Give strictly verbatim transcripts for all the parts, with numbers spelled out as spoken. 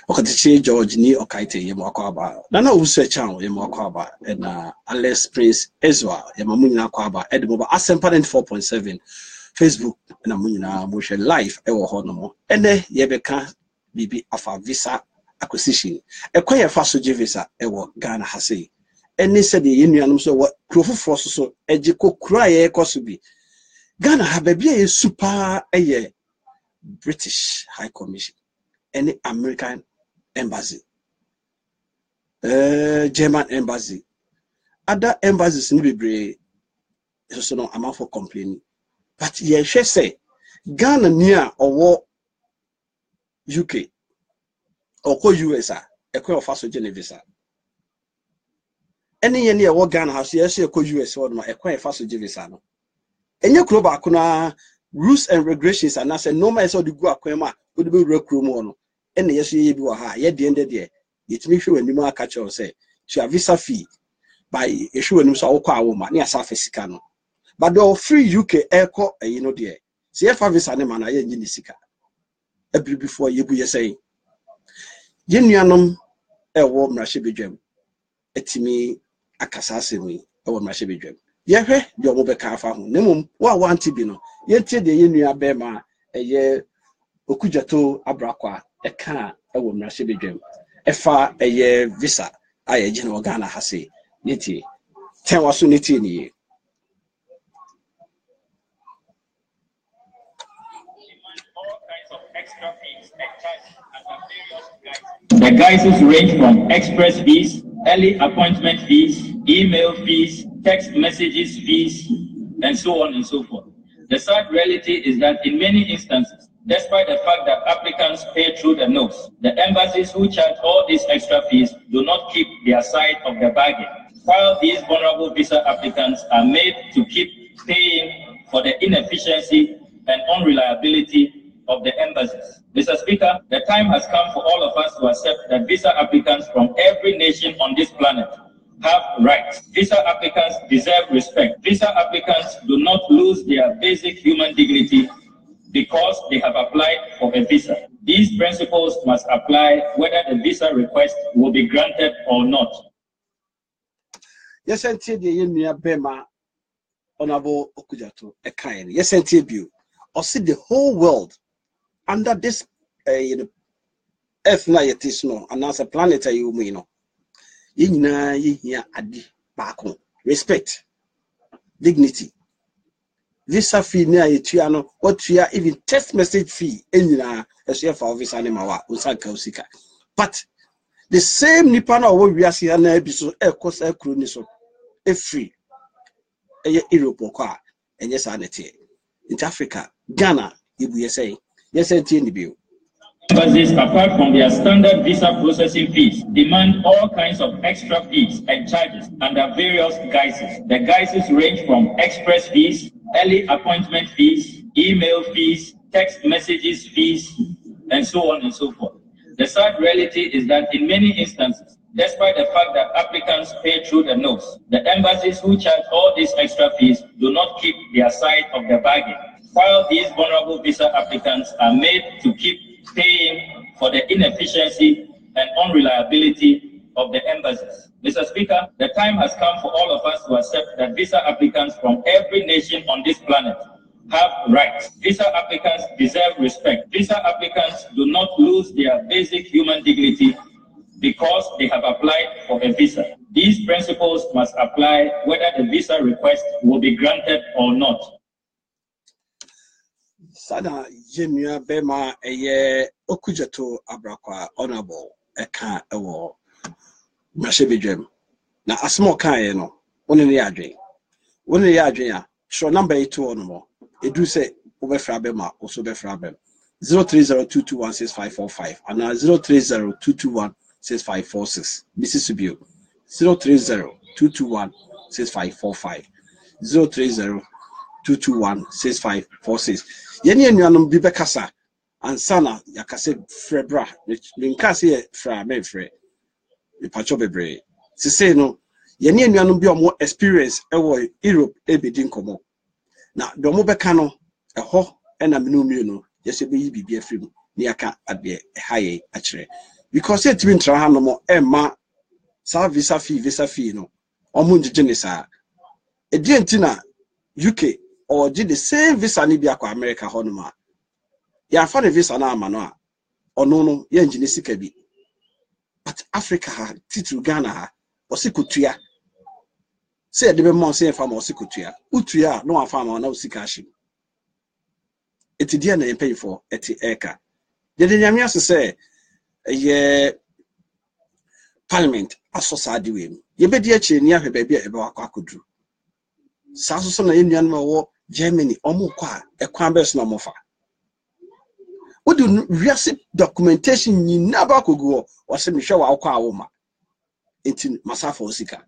Okatichi George ni Okaite Yemakwaba. Nana Usechan Yemakwaba and uh, Alex Prince Ezra Yamamuna Kwaba Edmoba Asempa four point seven Facebook and Amuna Moshe Live Ewo Honomo. And then Yebeka Bibi Afa Visa acquisition. A quaya faso visa Ewo Ghana Hase. And they said the Union so what Krofu Frost so Ejiko Cry Kosubi. Ghana have a super a year British High Commission. Any American embassy, uh, German embassy, other embassies in Bibre, so no amount for complaining. But yeah, she say Ghana near or war U K or co U S A, a co of Faso Genevisa. Any near what Ghana has yes, a co U S or no, a co of Faso Gevisano. And your club are rules and regulations, and I said no man saw the go aquema would be recruit. And yes, you be ha, yet the end of the year. It makes you when you more catch or say, she a visa fee by issue and so qua woman near Safisicano. But though free U K airco, and you know, dear, see if I visa name and I ain't in the sicker. A bit before you be saying, Yenianum, a warm rashibi gem, a timmy, a cassasimi, a warm rashibi gem. Yehe, your mobile car farm, Nemum, what one tibino, yet the Yenia Bema, a year Okujato Abrakwa. A car, a woman, she be dream. A far a year visa, I a general Ghana Hase, Niti, ten was unity ni. The guises range from express fees, early appointment fees, email fees, text messages fees, and so on and so forth. The sad reality is that in many instances, despite the fact that applicants pay through the nose, the embassies who charge all these extra fees do not keep their side of the bargain, while these vulnerable visa applicants are made to keep paying for the inefficiency and unreliability of the embassies. Mister Speaker, the time has come for all of us to accept that visa applicants from every nation on this planet have rights. Visa applicants deserve respect. Visa applicants do not lose their basic human dignity because they have applied for a visa. These principles must apply whether the visa request will be granted or not. Yes, and the Yenia Bema Honorable Okujato, a kind. Yes, and you or see the whole world under this uh, you know, earth na yet is no, and as a planet you may know. Yina yia adi bako. Respect, dignity. Visa fee near Etiano, what we are even text message fee in as you for visa nemawa, Usaka Usika. But the same Nipana what we are seeing an episode, a course a croniso, a free, a Europe or and yes, Anete. In Africa, Ghana, if we say, yes, and T N B. Embassies, apart from their standard visa processing fees, demand all kinds of extra fees and charges under various guises. The guises range from express fees, early appointment fees, email fees, text messages fees, and so on and so forth. The sad reality is that in many instances, despite the fact that applicants pay through the nose, the embassies who charge all these extra fees do not keep their side of the bargain, while these vulnerable visa applicants are made to keep paying for the inefficiency and unreliability of the embassies. Mister Speaker, the time has come for all of us to accept that visa applicants from every nation on this planet have rights. Visa applicants deserve respect. Visa applicants do not lose their basic human dignity because they have applied for a visa. These principles must apply whether the visa request will be granted or not. Sada Jemia Bema eye Okujato Abrakwa Honorable Eka Ewo Mashebidrem. Na asmo kan no one ne adwen. One ne adwen a show number eight one more. Edu say obefra bema also befra bem. zero three zero two two one six five four five and zero three zero two two one six five four six. This is Subio. zero three zero two two one six five four five. zero three zero two two one six five four six. Yeni enuanom bi bekasa ansana yakase frebra linkase fra me fre e pacho bebre se say no yeni enuanom bi omo experience ewo Europe ebedi nkomo na do mo beka no eho e na menu mi no yese be yi bibia frim ni aka ade haye akire because it means tra no more Emma sa visa fee visa fee no omo njije sa e di entina U K or did the same visa ni bia kwa America hono ma ya fa the visa na ama no a ono no ye njine sika bi but Africa ha titu Ghana ha osikotua say de be mo say fa mo osikotua utua no afa ma na osika hye eti dia na ye pay for eti eka de de nyame ase say ye parliament asosade we ye be di achi ni ahwe ba bia e be wakọ akodru sa so so na ye nuan ma wo Germany omo kwa ekwan be so na mo fa wo do wiase documentation ni na ba kogu o se me hwe wa akọ awoma enti masafa osika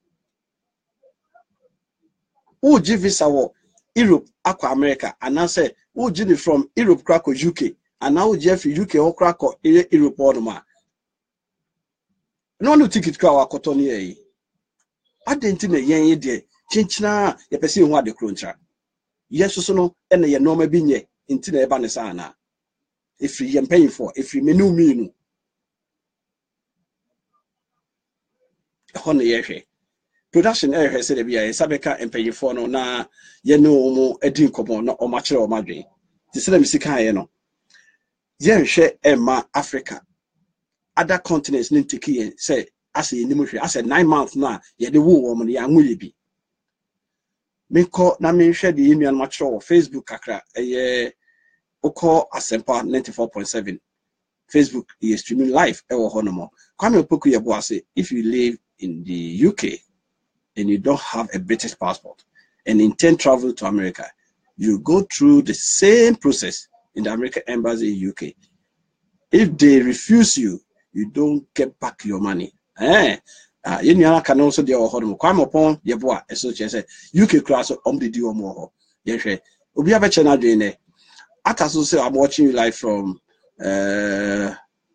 wo gi visa wo Europe akọ America and say wo gi from Europe krako U K and now gi fi U K o krako Europe oduma no no ticket kwa wakoto ni yi adenti na yen ye de chinchina ye pese hu ade kroncha yeso so no ene ye no ma bi nye enti na e ba ne sa na efri ye paying for efri menu minu hono ye hwe production e hwe se de bia ye sabeka paying for no na ye no mu edi nkomo na o ma kire o ma dwen ti se na misika ye no ye hwe ema Africa other continents need to key say as a I said nine months now ye the wo woman ya nwu bi me ko na me hwe the union match or Facebook kakra eh oko Asempa ninety-four point seven Facebook is streaming live e wo honomo kwame opoku ye bo ase if you live in the U K and you don't have a British passport and intend travel to America, you go through the same process in the American embassy in U K. If they refuse you, you don't get back your money. Eh, uh, you can also do your home. Come upon your boy, as such as U K class on the deal more. Yes, we have a channel doing it. At as say I'm watching you live from uh,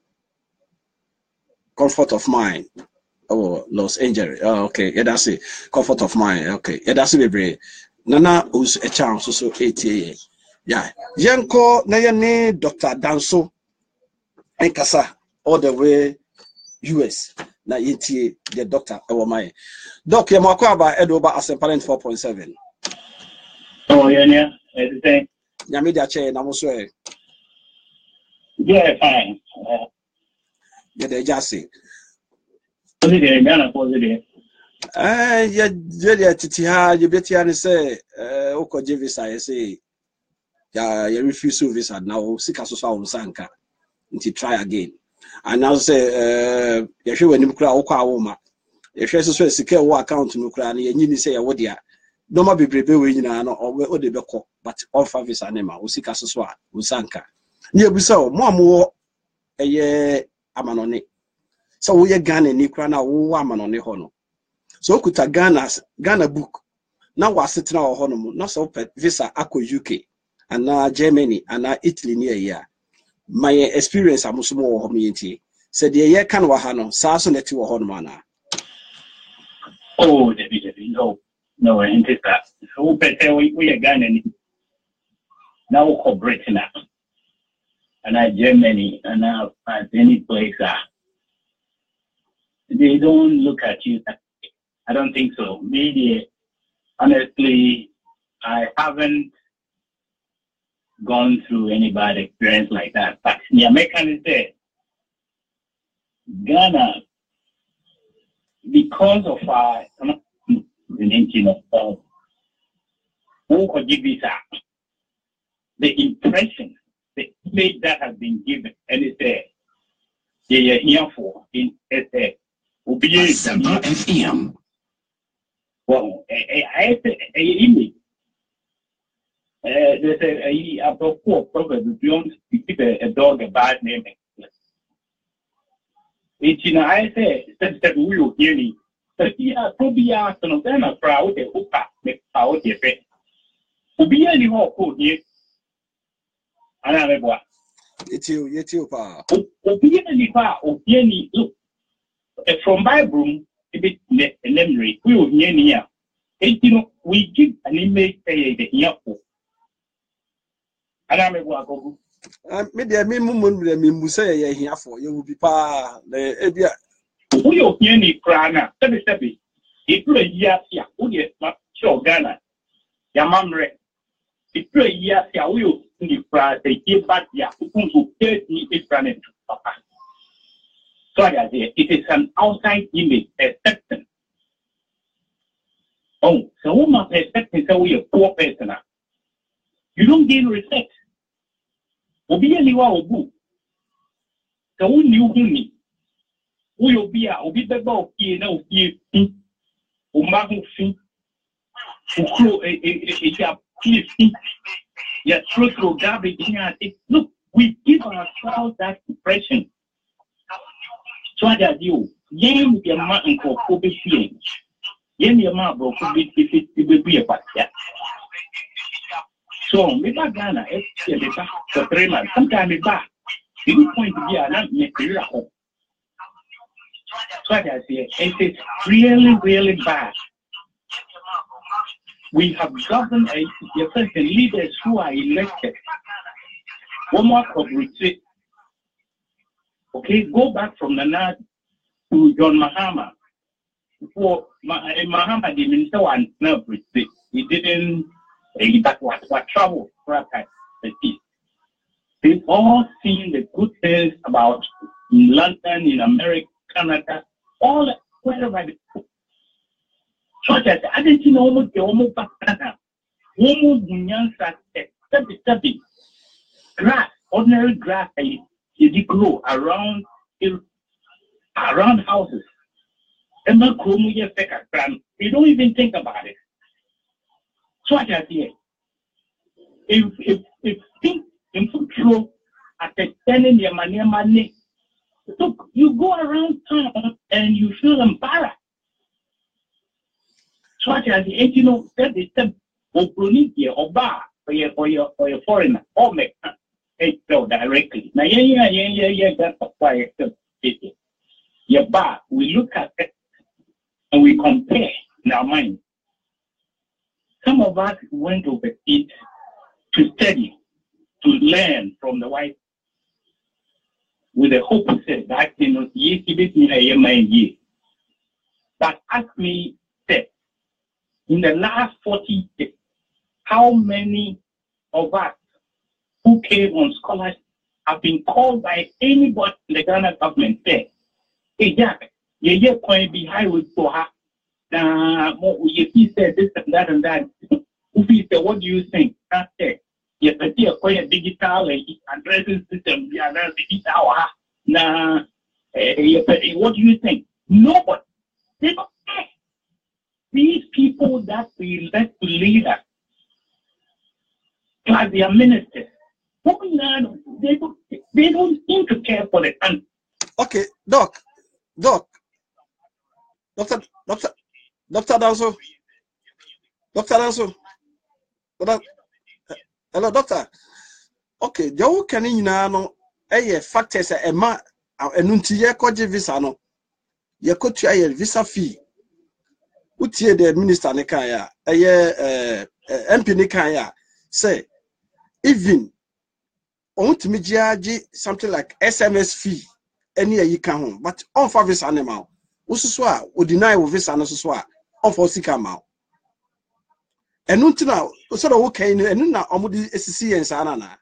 Comfort of Mind. Oh, Los Angeles. Oh, okay, yeah, that's it. Comfort of Mind. Okay, yeah, that's it, baby. Nana was a chance so eighty. Yeah, Yanko Nayane Doctor Danso and Kasa all the way U S. Na yeti the doctor ewo my doc ye mako aba edo ba Asempa ninety-four point seven. Oh yeah yeah everything nyame dia che na mo so e yeah fine ye dey just say only the Ghana positive eh ye ye dey titi ha ye betia ne say eh uko visa ye say ya ye refuse visa now sika so so on sanka nti try again. And now say, uh, you should when you cry, Okawoma. If you say, secure what account no cry, and you say, what dear, no more be brave when you know, or the beko, but all five is anima, Usika Swa, Usanka. Near Busso, more more a year, Amanone. So we are Ghana, Nikrana, woman on the hono. So could a Ghana's Ghana book. Now was sitting our hono, not so pet visa, Aqua U K, and now Germany, and now Italy near year. My experience I'm also more community said the year can wahano saso neti wa hono mana. Oh definitely no no into that so better we we are Ghana now we Britain and I Germany and now at any place uh, they don't look at you. I don't think so. Media honestly I haven't gone through any bad experience like that. But the American say Ghana, because of our the of who could give visa, the impression, the image that has been given, and it's there. Yeah, here for in S A. Asempa F M. Well, I say a image. Uh, they say he after four prophets, you don't give a dog a bad name. It's in I say that we will hear me. But he are probably asked some of them are proud of who make out the effect. Who be any more code here? And I'm a boy. It's you, it's you, pa. Who be any far or any look from Bible, a bit memory. We will hear near. We give an image a the earful. And I'm a boy. me de me mum me me musa ye hia for you will be pa na e bia who you hear ni krana sebi sebi if you year sia who dey show Ghana ya mamre if you year sia who you ni krana dey give back ya who pay ni krana papa so I say it is an outside image perception. Oh, so who must expect to say we a poor person? You don't gain respect. Obi anywa obu. So who knew who who obi a obi beba obi na obi fi. O ma hu fi. O kro e e e ya please fi. Ya throw throw garbage in here. Look, we give ourselves that impression. So I tell you, yen your man and for Kobe feeling. Yen your man bro could be if it will be a part. So maybe Ghana, it's for three months. Sometimes it's back. The good point to be a not material. So I say it is really, really bad. We have gotten a different leaders who are elected. One more of retreat. Okay, go back from the Nana to John Mahama. For Mahama, the minister was not retreat. He didn't. He that was what trouble for the peace. They've all seen the good things about London, in America, Canada, all wherever they go. So that I didn't know almost the almost Canada. Almost Bunyansa, seventy seven grass, ordinary grass, they grow around around houses. And they don't even think about it. So I just say, if if if think in control at the telling your money money, look, you go around town and you feel embarrassed. So I just say, you know, that is the Obronidia or bar or your or your or your foreigner or make it so directly. Now yeah yeah yeah yeah yeah that's why it's your bar. We look at it and we compare in our mind. Some of us went overseas to study, to learn from the white, with the hope to say that you know, ye but ask me, say, in the last forty years, how many of us who came on scholarship have been called by anybody in the Ghana government? Say, hey, Jack, you get point behind with her. Now, if he said this and that and that, if he said, what do you think? That's it. Yes, I see a quite digital addressing system. Yeah, that's digital. Now, what do you think? Nobody. They don't care. These people that we elect to lead us, like their ministers, they don't, they don't seem to care for the country. Okay, Doc, Doc, Doctor, Doctor. Doctor Danso. Doctor Danso. Hello, Doctor. Okay, Joe can you know a factors a ma and until ye visa no. Ye could try a visa fee. What ye the minister Nikaya, a year M P Nikaya say even on to me something like S M S fee any year you can home, but on for this animal. Ususwa would deny with visa no suswa. Of our Sikama. And Nuntina, sort of okay, and Nuna Omudi S C and Sanana.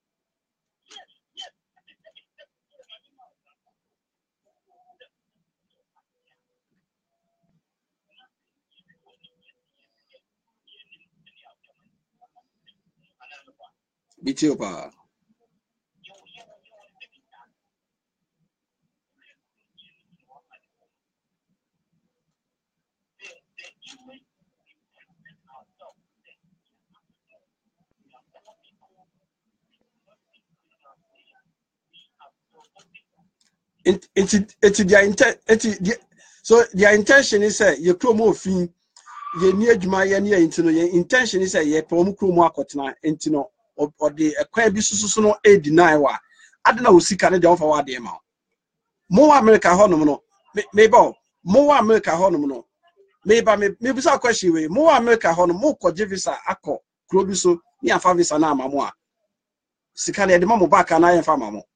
Bitiopa. It it's it's their intent. So their intention is say you promote fin. You near Juma, you near into your intention is say you promote Krumo Akotna into or the Aquabi Susuno a deny wa. I don't know see Canada offer what the amount. More America Honomono, maybe more America Honomono. Maybe maybe some question way more America Honomo, Jevisa Ako, Croduso, near Favisa Nama more. sika na de mamo back na yen fa mamo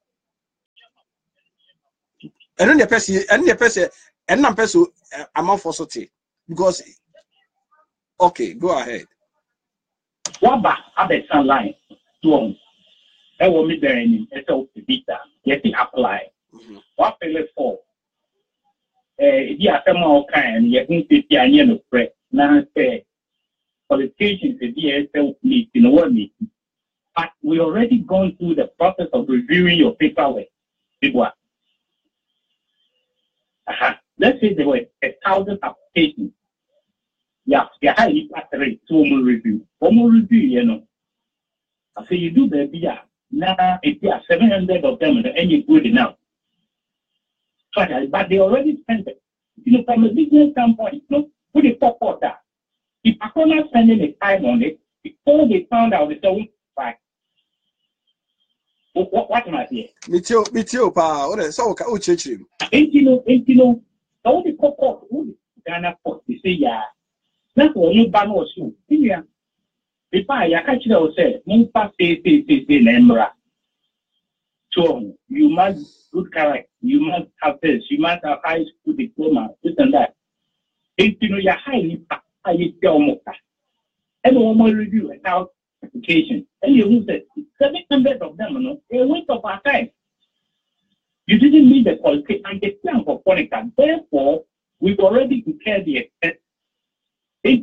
eno ne pese eno ne pese eno na pese amount so te because okay go ahead waba abesan line to e wo mi there ni e so visa yet apply what pay for eh di afema o kan ye hu te ti anye no pre na say politicians the D S L meet in what meet but we already gone through the process of reviewing your paperwork people uh-huh. Let's say there were a thousand applications. Yeah, they are highly accurate to formal review. Formal review, you know. I say you do the yeah. Now if there are seven hundred of them, and you're good enough. But they already spent it. You know, from a business standpoint, you know, put a pop out that. If I cannot spend any time on it, before they found out, they said, right. What what am I saying? Me too, me too, pa. What is so? Oh, church him. Ain't you know? Ain't you know? All the pop out, all the Ghana port. They say, yeah. That's what you ban or so. Yeah. If I catch you, say, no pass, say, say, say, say, Nembra. So you must good character. You must have this. You must have high school diploma. This and that. Ain't you know? You're highly, highly tell and one more review without application. And you said seven hundred of them, you know, a waste of our time. You didn't meet the qualification and the plan for Ponica. Therefore, we've already declared the extent. They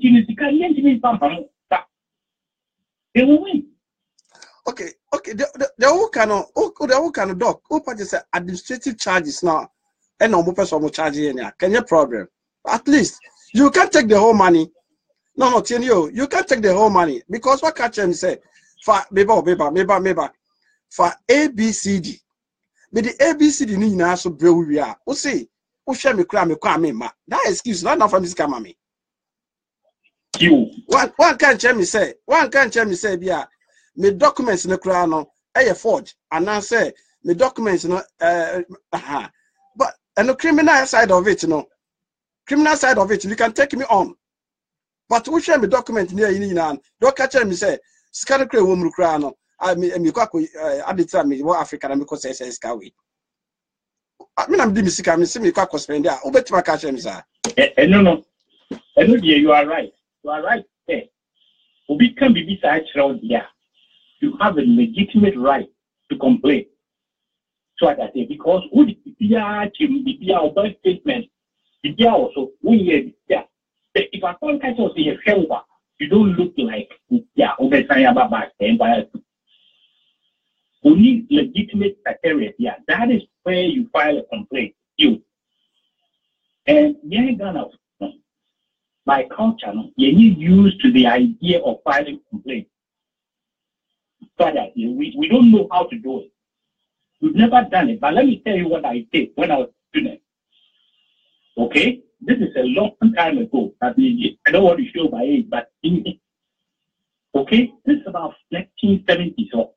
will win. Okay, okay. The the, the whole kind of oh, the whole kind of doc. Oh, but just administrative charges now. And no more person will charge you any. Can you problem? At least you can take the whole money. No, no, tell you, you can't take the whole money because what catch him say for beba beba beba beba for A B C D. But the A B C D need now so brave we are. O say, o share me cry me cry me ma. That excuse not enough from this camera me. You one one can't tell me say one can't tell me say yeah. Me documents in the cry no. Eh forge and now say me documents no uh uh but and the criminal side of it, you know, criminal side of it, you can take me on. But we share me document near in and don't catch me say scan create woman crano. I mean me kwako at the time me what African because say say we. I mean I'm doing music me see me kwako spend there. Who bet my catch me sir. Eh no no. Eh no dear, you are right. You are right there. Obi can be beside around there. You have a legitimate right to complain. So I say because who the P R team the P R bank statement the P R also we hear yeah. If I can't catch us in a favor, you don't look like yeah, over Sayaba empire. We need legitimate criteria. Yeah, that is where you file a complaint. You and yeah, Ghana, by culture, you need used to the idea of filing complaint. So that we, we don't know how to do it. We've never done it. But let me tell you what I did when I was a student. Okay? This is a long time ago. I don't want to show my age, but okay, this is about nineteen seventies. So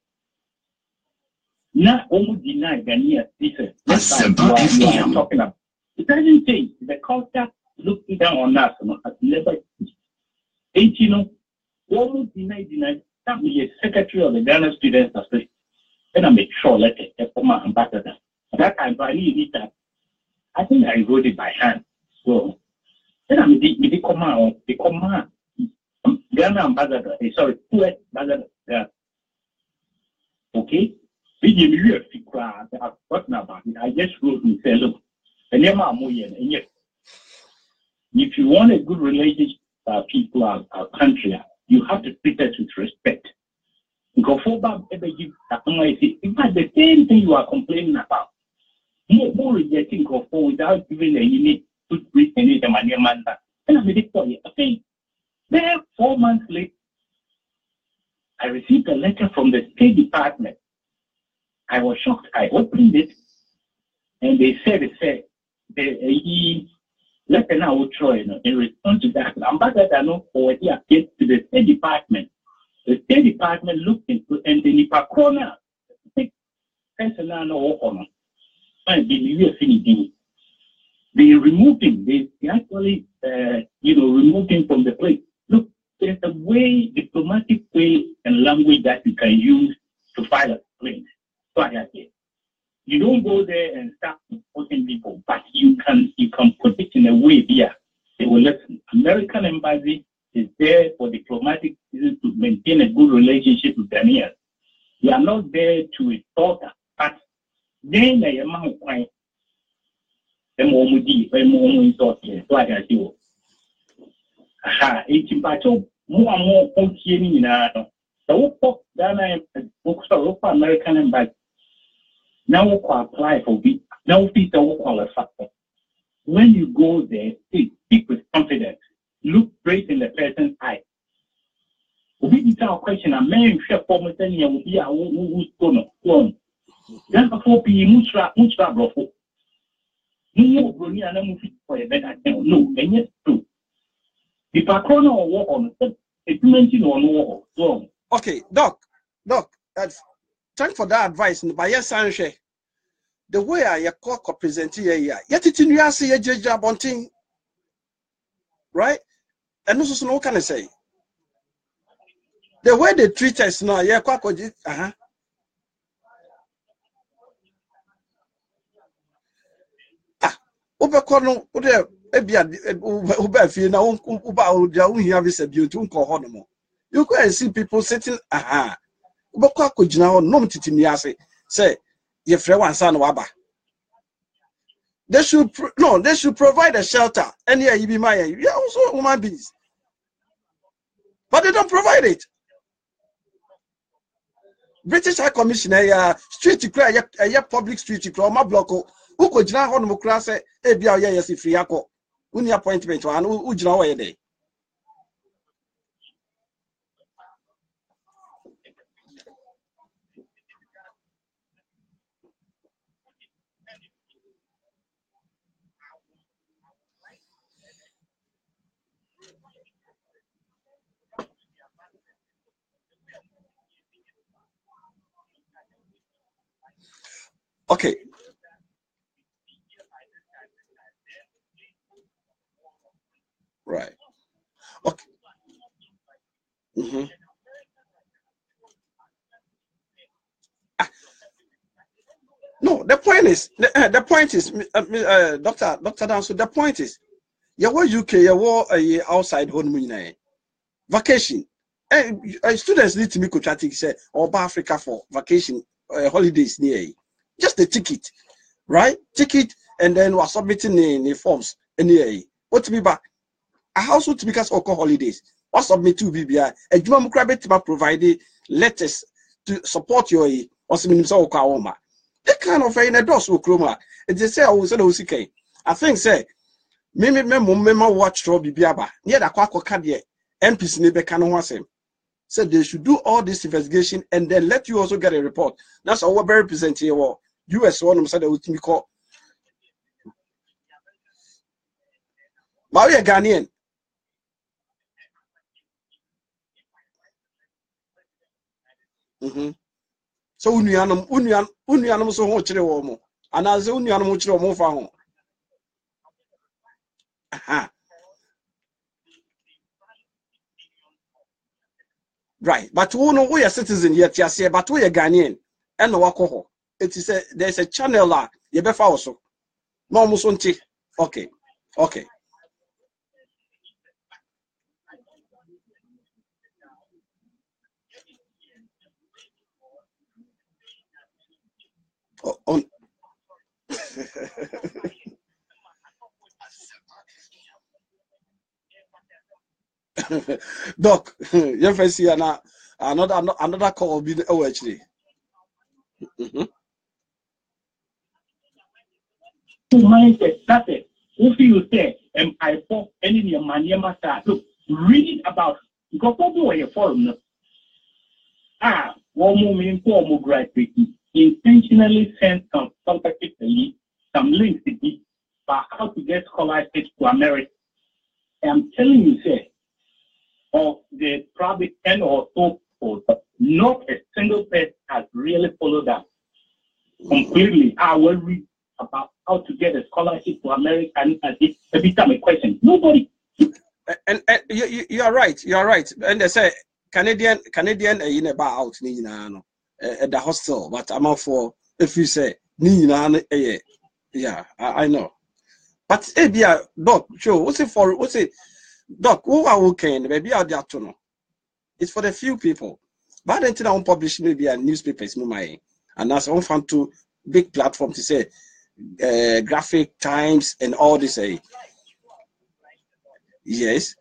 now, almost deny Ghanaian citizens. That's what I'm talking about. It doesn't change. The culture looking down on us, you know, as labor. And you know, almost deny, deny. That be a secretary of the Ghana Students Association. Then I make sure let it a former ambassador. At that time, I need that. I think I wrote it by hand. So then I made the command, the command, Ghana ambassador, sorry, U S ambassador. Yeah. Okay? We give you a secret. I've forgotten about it. I just wrote and said, look, if you want a good relationship with our people, our, our country, you have to treat us with respect. Because for Bob, ever give in fact, the same thing you are complaining about, more, more rejecting for without giving a unique to retain the money man. And I made it for you. Okay. Then four months later, I received a letter from the State Department. I was shocked. I opened it, and they said, "They said, they, let me know in response to that, ambassador no forward here to the State Department. The State Department looked into and the Nipa corner, six personal no honor, and the they removed him. They actually, uh, you know, removed him from the place. Look, there's a way, diplomatic way and language that you can use to file a complaint. So I say, you don't go there and start supporting people, but you can you can put it in a way here. They will listen. American embassy is there for diplomatic reasons to maintain a good relationship with Ghanaians. They are not there to insult us. But then they are not quite the more moody, the more insult here. So I can see. Aha, it's important. More and more continue now. The work Ghana books are American embassy. Now we apply for it. Now we qualify. When you go there, speak with confidence. Look straight in the person's eye. We need a question. A man share for me. Then you will be a who's gonna one. Then before be much much bravo. No, Bruni and I'm for a better thing. No, and yet true. If I can't walk on it, mention on war. So okay, Doc, Doc, uh, thanks for that advice. But yes, Sanche, the way I call represent here, yet it's in your see a judge bunting, right? And also, no can I say the way they treat us now, yeah, quite uh huh. Ah, Obekono, Uber, Uber, Uber, now, Uber, you have a beauty, Uncle Honomo. You go and see people sitting, aha. Ubekwa kujina ho nom titimi ase say ye frɛ wansa no waba. They should no, they should provide a shelter. And here you be my you are also human beings. But they don't provide it. British High Commissioner ya street cry ya public street cry ma block who kujina ho no kra say e bia ye yes free akọ. Uni appointment wa no ujina ho ye dey. Okay. Right. Okay. Mm-hmm. Ah. No, the point is the, uh, the point is uh, uh, Doctor Doctor Danso, the point is you were U K, you were uh, outside home vacation. And uh, students need to make a say or Africa for vacation uh, holidays near just the ticket, right? Ticket, and then we're submitting the, the forms near what to be back a household to because of holidays. What submit to B B I a Juma Mukrabet provided letters to support your or some Okawoma. That kind of in a dos will chroma. And they say I was a I think say maybe member watch Robbie Biaba near the Quaco Cadia M P Snebe Canawasem. Said they should do all this investigation and then let you also get a report. That's our very represent here. U S one said that we call Maria Ghanaian. Mm-hmm. So unianum unian unianum so ho chire wo mo. Anaze unianum ho chire wo mo fa ho. Aha. Right, but who know we are citizen yet, yes, but we are Ghanaian and no alcohol. It is a there's a channel la you be also. No musonti. Okay, okay. Oh, on Doc, you first see another another call be the oh actually. Mm-hmm. Mindset, that's it. If you say, am I for any of your money, look, read about because people were a foreigner. Ah, one more meaning for more graduate intentionally sent some contactively some links to be about how to get scholarships to America. I'm telling you, say, of the probably ten or so polls, not a single person has really followed that completely. I will read about how to get a scholarship to America and it become a question. Nobody. And, and, and you, you, you are right. You are right. And they say Canadian Canadian uh, in about out. at the hostel, but I'm out for if you say Nina, yeah, I, I know. But eh, be a doc, sure. What's it for? What's it, doc? Who are okay? Maybe out there to know. It's for the few people. But then I won't publish maybe a newspapers, no my, and that's one fan to big platform to say, uh, Graphic Times and all this. Eh. Yes.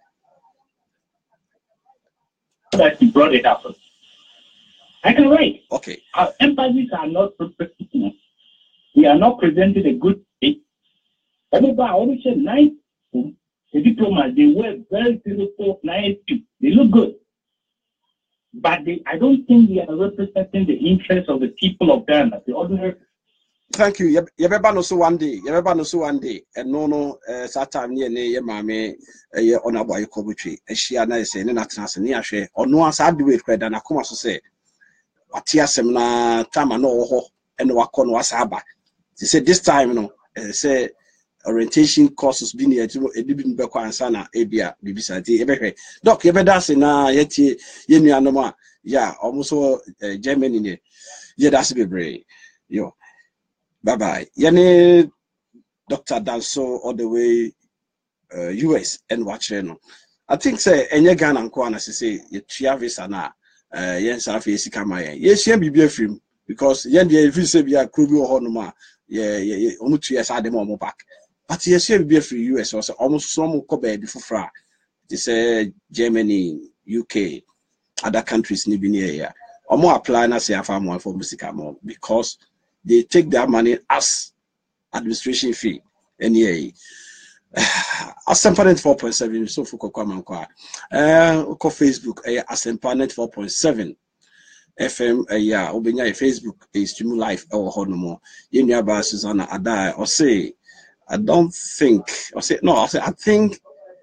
That you brought it up. I can write. Okay. Our embassies are not we are not presenting a good state. Everybody say nice. The diplomats, they wear very beautiful, nice people. They look good. But they, I don't think they are representing the interests of the people of Ghana, the ordinary. Thank you. You ever know so one day. You ever know so one day. And no, no, uh, Satan near near your mammy, a on a boy coverage. And she and I say, and not near share, or no one's had to wait credit. And I come to say, what tia semina time I know, and no one was Abba. They said this time, you know, say orientation courses being here to a bit back and sana, Abia, Bibisa, every doc, you ever that's in a yet ye anoma, yeah, almost Germany in it. Yeah, that's be brave. Yo. Bye bye. Yani Doctor Danso all the way uh, U S and watch no. I think say enye Ghana nko na say ye tua visa na uh yen sa fa yesi kama yen. Ye hia bibia film because yen dey feel say bia kro bi ho no ma ye ye omu tua sa dem omu back. But ye hia bibia free U S also almost some ko be bi fofra. They say Germany, U K, other countries ni bi near here. Omu apply na say afa mo for music mo because they take that money as administration fee. And yeah, Asempa four point seven. So for Kokwamanqua, uh, ko Facebook, uh, Asempa four point seven F M. Uh, yeah, Obenya Facebook is stream live or honomo. You know about Susanna Adai or say, I don't think or say no. I say I think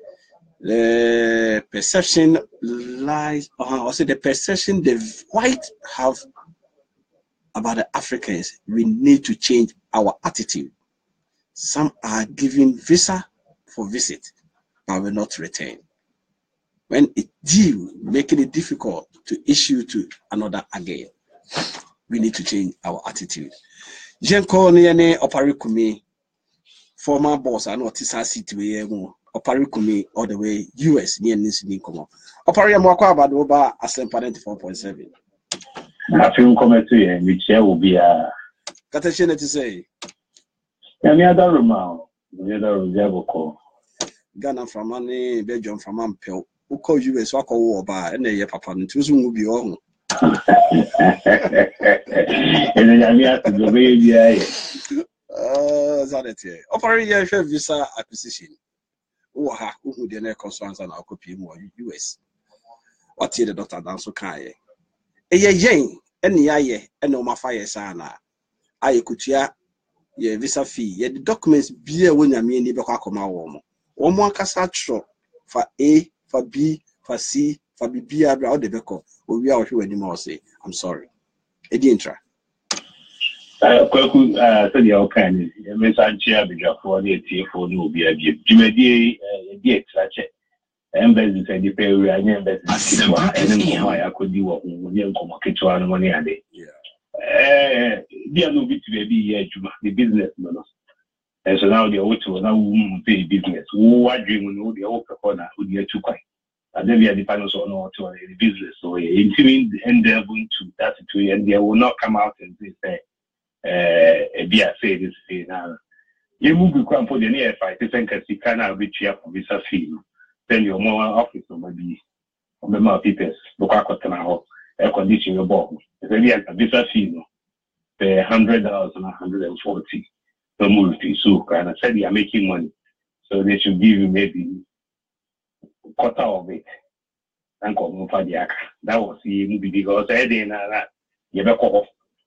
the perception lies. Uh, or say the perception the white have about the Africans, we need to change our attitude. Some are giving visa for visit, but will not return. When it deal, making it difficult to issue to another again, we need to change our attitude. Jenko Niene Oparikumi, former boss, I know Tisa City, Oparikumi all the way U S near Nisin Komo. Oparia Mwakwa Badoba, Asempa four point seven. I feel coming to you, which will be a Katachina to say. Any other room, the other room, Ghana from money, Belgium from Ampel, who call you a soccer war bar, and a papa, and two soon will be on. And then I have to go baby. Uh, Zanity. Operating visa acquisition. Who ha, who the next concerns and our copy more U S. What here the doctor Danso Kaye? A yen, any aye, and no mafia sana. I could ya ye visa fee, ye the documents be a winner me neighbor Hakoma woman. One more cassatro for A, for B, for C, for B, B, all the beco, or we are here anymore say, I'm sorry. A dintra. Uh, Kwaku, uh, so the Okan, Miss Anchia, Bija for the T for no be a gift. Jimmy, uh, dear, such a embassy said the pay, I never and I could do what we don't come to one money a day. Uh, dear, no bit to be the business, no. And so now the auto now pay business. What dream will know the open corner who dear too quite. And then we are the panels on auto the business. So, intimate and they're going to that situation, and they will not come out and say, uh, be a say this thing now. You move to come for the near fight, I think as you can have reach here for visa fee. Then your more office or maybe on the more people, look at what air condition your ball. It's really a visa fee, the hundred dollars and a hundred and forty. The multi so and I said they are making money, so they should give you maybe quarter of it. And come for the act. That was the movie because I didn't know that you better call.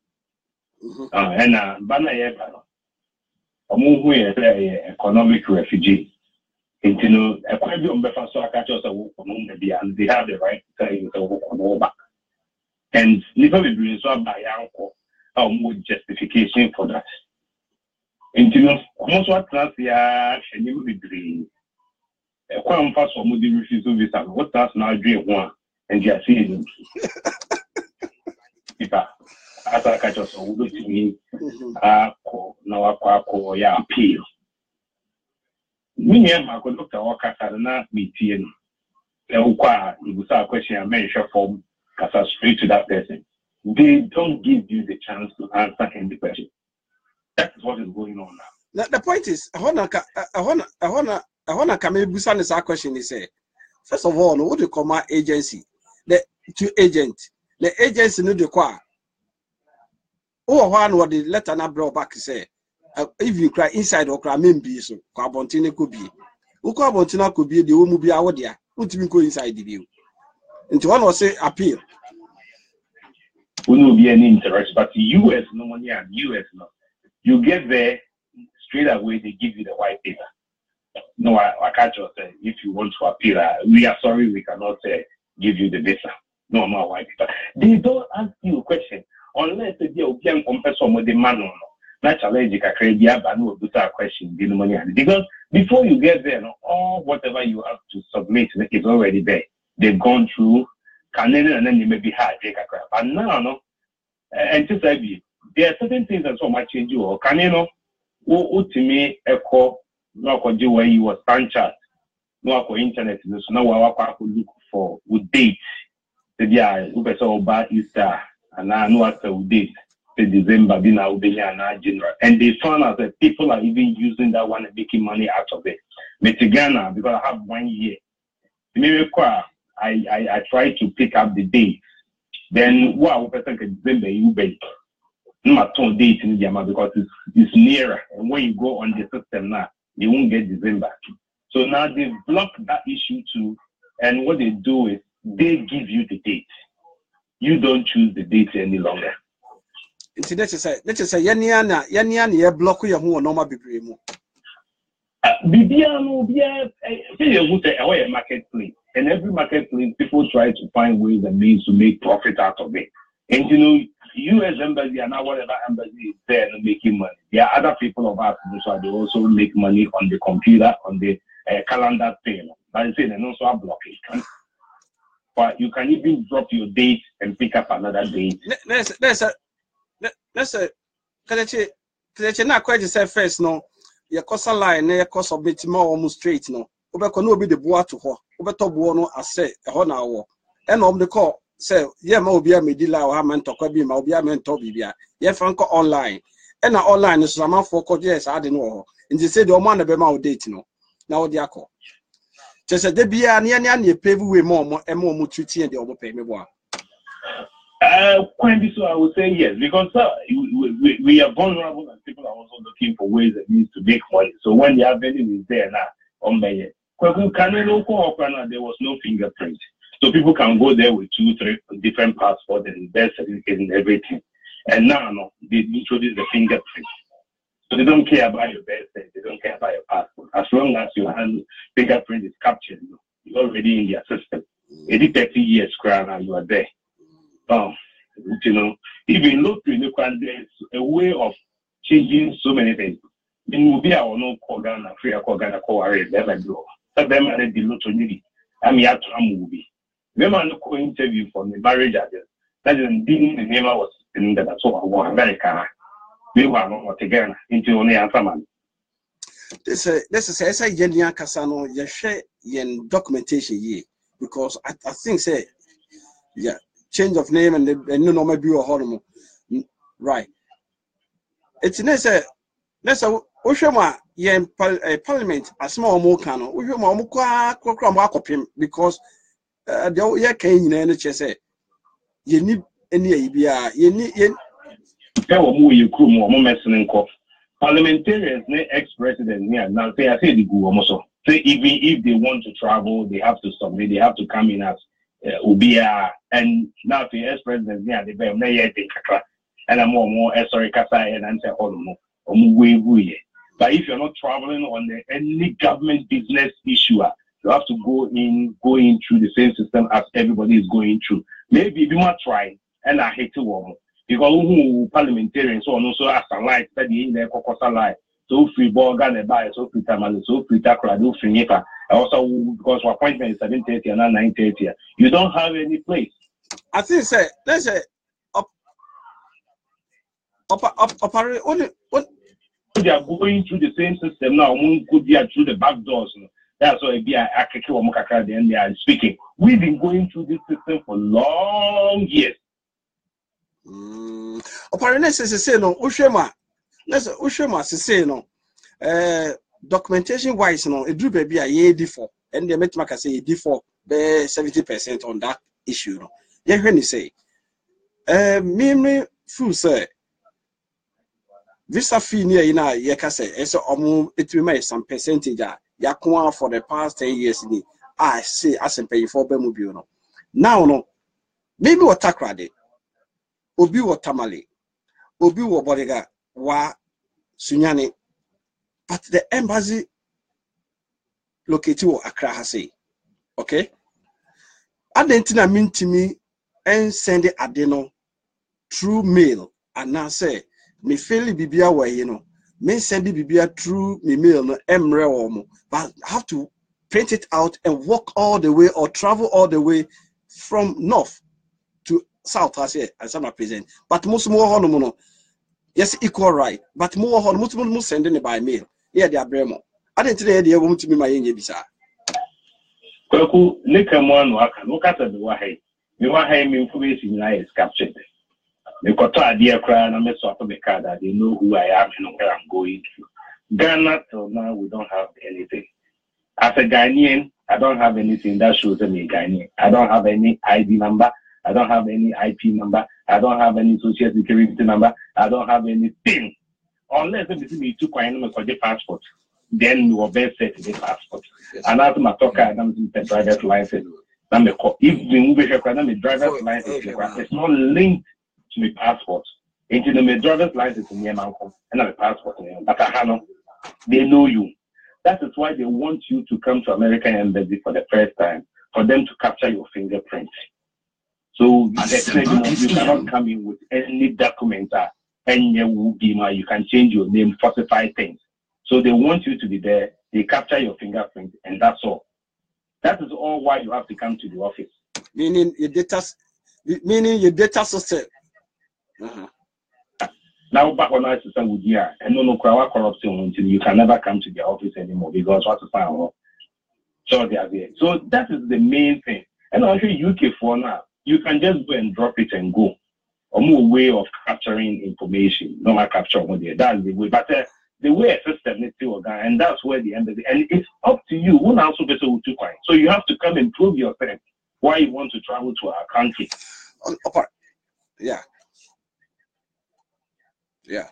Uh, and uh, Bana Yeba, a movie economic refugee. Into no, a quite young before so I catch us a walk among the and they have the right to say the walk on over. And never be doing so by uncle, or more justification for that. Into no, almost what class they are, and you will be doing. A quite fast for Moody refusal visa. What does now dream one and they are seeing People, as I catch us, we to me, ah, no, I call ya appeal. Me and my doctor work at na meeting. You will start a question and mention form, cast straight to that person. They don't give you the chance to answer any question. That's what is going on now. The, the point is, I wanna, I wanna, I wanna, I wanna come in. Busan is our question. He say, first of all, what do you call my agency? The two agent, the agency no do qua. Oh, one what the letter na brought back say. Uh, if you cry inside or cry, maybe so. Carbontina could be. Who carbontina could be the woman be out there. Who go inside the view? Into one was say appeal. Will not be any interest, but the U S no money and U S no. You get there straight away, they give you the white paper. No, I, I can't just say if you want to appeal, uh, we are sorry, we cannot uh, give you the visa. No more white paper. They don't ask you a question unless they can compare some of the man or no. Not challenge the but no a question, because before you get there, no, all whatever you have to submit is already there. They've gone through, and then they may be hard, but now, no, and just like there are certain things that so much change you, or can you know, who to me, echo, no, do where you was Sanchez, no, for internet, so now I could look for with dates. The yeah, who saw about Easter, and I know after with dates. December, general, and they found out that people are even using that one and making money out of it. Mitigana, because I have one year. Maybe I, I I try to pick up the date. Then what person can December you bake. Not ton date in Yama because it's, it's nearer. And when you go on the system now, you won't get December. So now they block that issue too. And what they do is they give you the date. You don't choose the date any longer. It's necessary. Let's say, Yaniana, Yaniana, you block your who normal Bibrimu. Bibiano, a marketplace, and every marketplace, people try to find ways and means to make profit out of it. And you know, U S embassy and now whatever embassy is there and making money. There are other people of us, so they also make money on the computer, on the uh, calendar thing. But I say they also have blockage. But you can even drop your date and pick up another date. There's, there's a Let's say, because you not quite say first, no, your cost line, your cost of bit more almost straight, no. Over no be the boa to her, over top one, I say, a honor hour. And on the call, say, yeah, Mobia Medilla or Haman to Kobi, Mobia Mentobia, yeah, Franco online. And online is a month for code, yes, I don't know. And they said, your man a bema date, no. Now, the acco. Just a debia near near pave way more and more mutuity and the overpay me one. Uh, so I would say yes, because uh, we, we, we are vulnerable and people are also looking for ways and means to make money. So when the avenue is there now, on the there was no fingerprint. So people can go there with two, three different passports and birth certificate and everything. And now no, they introduce the fingerprint. So they don't care about your birth certificate, they don't care about your passport. As long as your hand fingerprint is captured, you know, you're already in their system. eighty, thirty years now, you are there. Oh, you know, even look in the there's a way of changing so many things. In movie, I will not call Ghana, free call Ghana, call Array, never go. But them are the lot of needy. I'm here to a movie. Remember, no co interview for the marriage agent. That is the name I was in that I saw one America. We were not together into only a family. This is this is as I Yenia Casano, you share yen documentation ye because I, I think say yeah. Change of name and the no normal view of hormone. Right. It's necessary. Let's say, Oshama, yen parliament, a small more cano, Oshama Muka, Crocram Wakopim, because uh, the old year came in any chess. You need any idea, you need yen. There were more you could more messing in cough. Parliamentarians, ex president, now say, I say the Google also. Say, even if they want to travel, they have to submit, they have to come in as. Uh, Ubia and now the ex president near the Bay, and I'm more more sorry, Kasa and answer all more. But if you're not traveling on the, any government business issue, you have to go in, going through the same system as everybody is going through. Maybe you might try, and I hate to warm because who parliamentarians so also as a light study in their Cocosa light. So free ball gun buy so free tamale, so free takra, do free nipa. Also because our appointment is seven thirty and not nine thirty. You don't have any place. I think say let's say up Operate only. They are going through the same system now. Could be through the back doors. That's why be a then they are speaking. We've been going through this system for long years. Mm. Operate say no. Ushema. Let's Ushema say no. Uh, documentation wise, no. It do be a year default, and they make make say default be seventy percent on that issue. No. Yeah, when you say, uh, me me feel say. Visa fee near in a year say, it's almost it will make some percentage. Ya for the past ten years. I say, as a pay for Bemubuno. Now, no, maybe what takrade, Obi wa tamale, Obi wa bodiga, wa sunyani, but the embassy located to Accra has say, okay? I didn't mean to me and send it adeno through mail, and now say, me fairly bibia way, you know. Me send it bibia through me mail no emre omo, but I have to print it out and walk all the way or travel all the way from north to south as here as I'm present. But most more honomo, yes, equal right. But more hon most more sending it by mail. Yeah, they are bremo. I didn't say they want to be my angel bisa. Kwaku Nikamon waka look at the wahay. The wahay information is captured. The Kota dear cry and I mess up the card that they know who I am and where I'm going to. Ghana till now we don't have anything. As a Ghanaian, I don't have anything that shows me Ghanaian. I don't have any I D number. I don't have any I P number. I don't have any social security number. I don't have anything. Unless it is me to coin for the passport. Then we will best set the passport. And as my talker, I don't see the driver's license. If the movie the driver's license, it's not linked to the passport. Into the driver's license in your mouth and not the passport. But I know they know you. That is why they want you to come to American Embassy for the first time, for them to capture your fingerprint. So you cannot come in with any document and you can change your name, falsify things. So they want you to be there, they capture your fingerprint, and that's all. That is all why you have to come to the office. Meaning your data, meaning your data system. Uh-huh. Now back on our system with you, and no no corruption until you can never come to the office anymore because what's the fine? So they are there. So that is the main thing. And actually U K for now, you can just go and drop it and go. Or more way of capturing information, normal capture one there. That's the way. But uh, the way a system needs to work, and that's where the embassy. And it's up to you. Who also better with two coins. So you have to come and prove yourself why you want to travel to our country. Yeah. Yeah.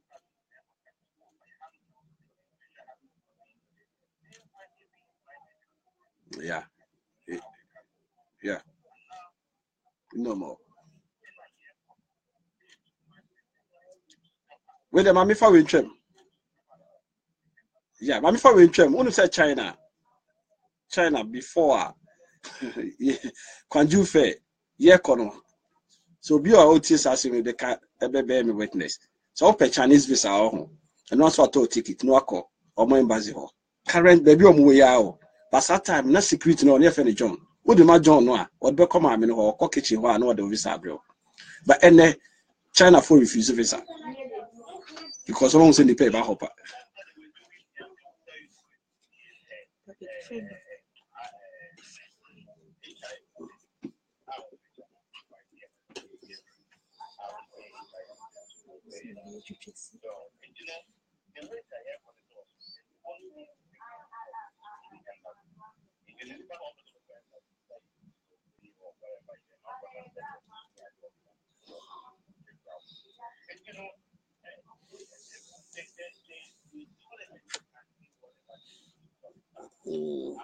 Yeah. Yeah. No more. Wait, the mommy for trim. Yeah, mommy for trim. When you say China, China before Kwanju Fair, yeah, kono. So be our otis as in the cat, a baby witness. So open Chinese visa, and also a toll ticket, no call, or my embassy. Current baby on way out. But that time, not security no near Fanny John. Would my John know what become I mean or cock kitchen one or the visa bro. But and China for refuse visa. Because someone send the paper hopper. Mm.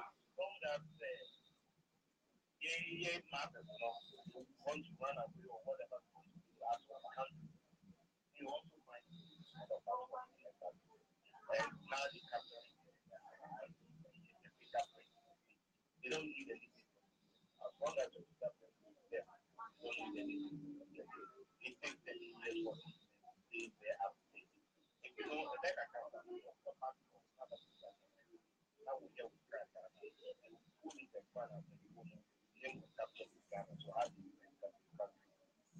They don't need anything. As long as you have them there, you don't need anything. They take the easiest one. They they have to take it. If you know the bank account, that will get with that. Who needs a plan and the woman? They will capture the Ghana to have you in the country.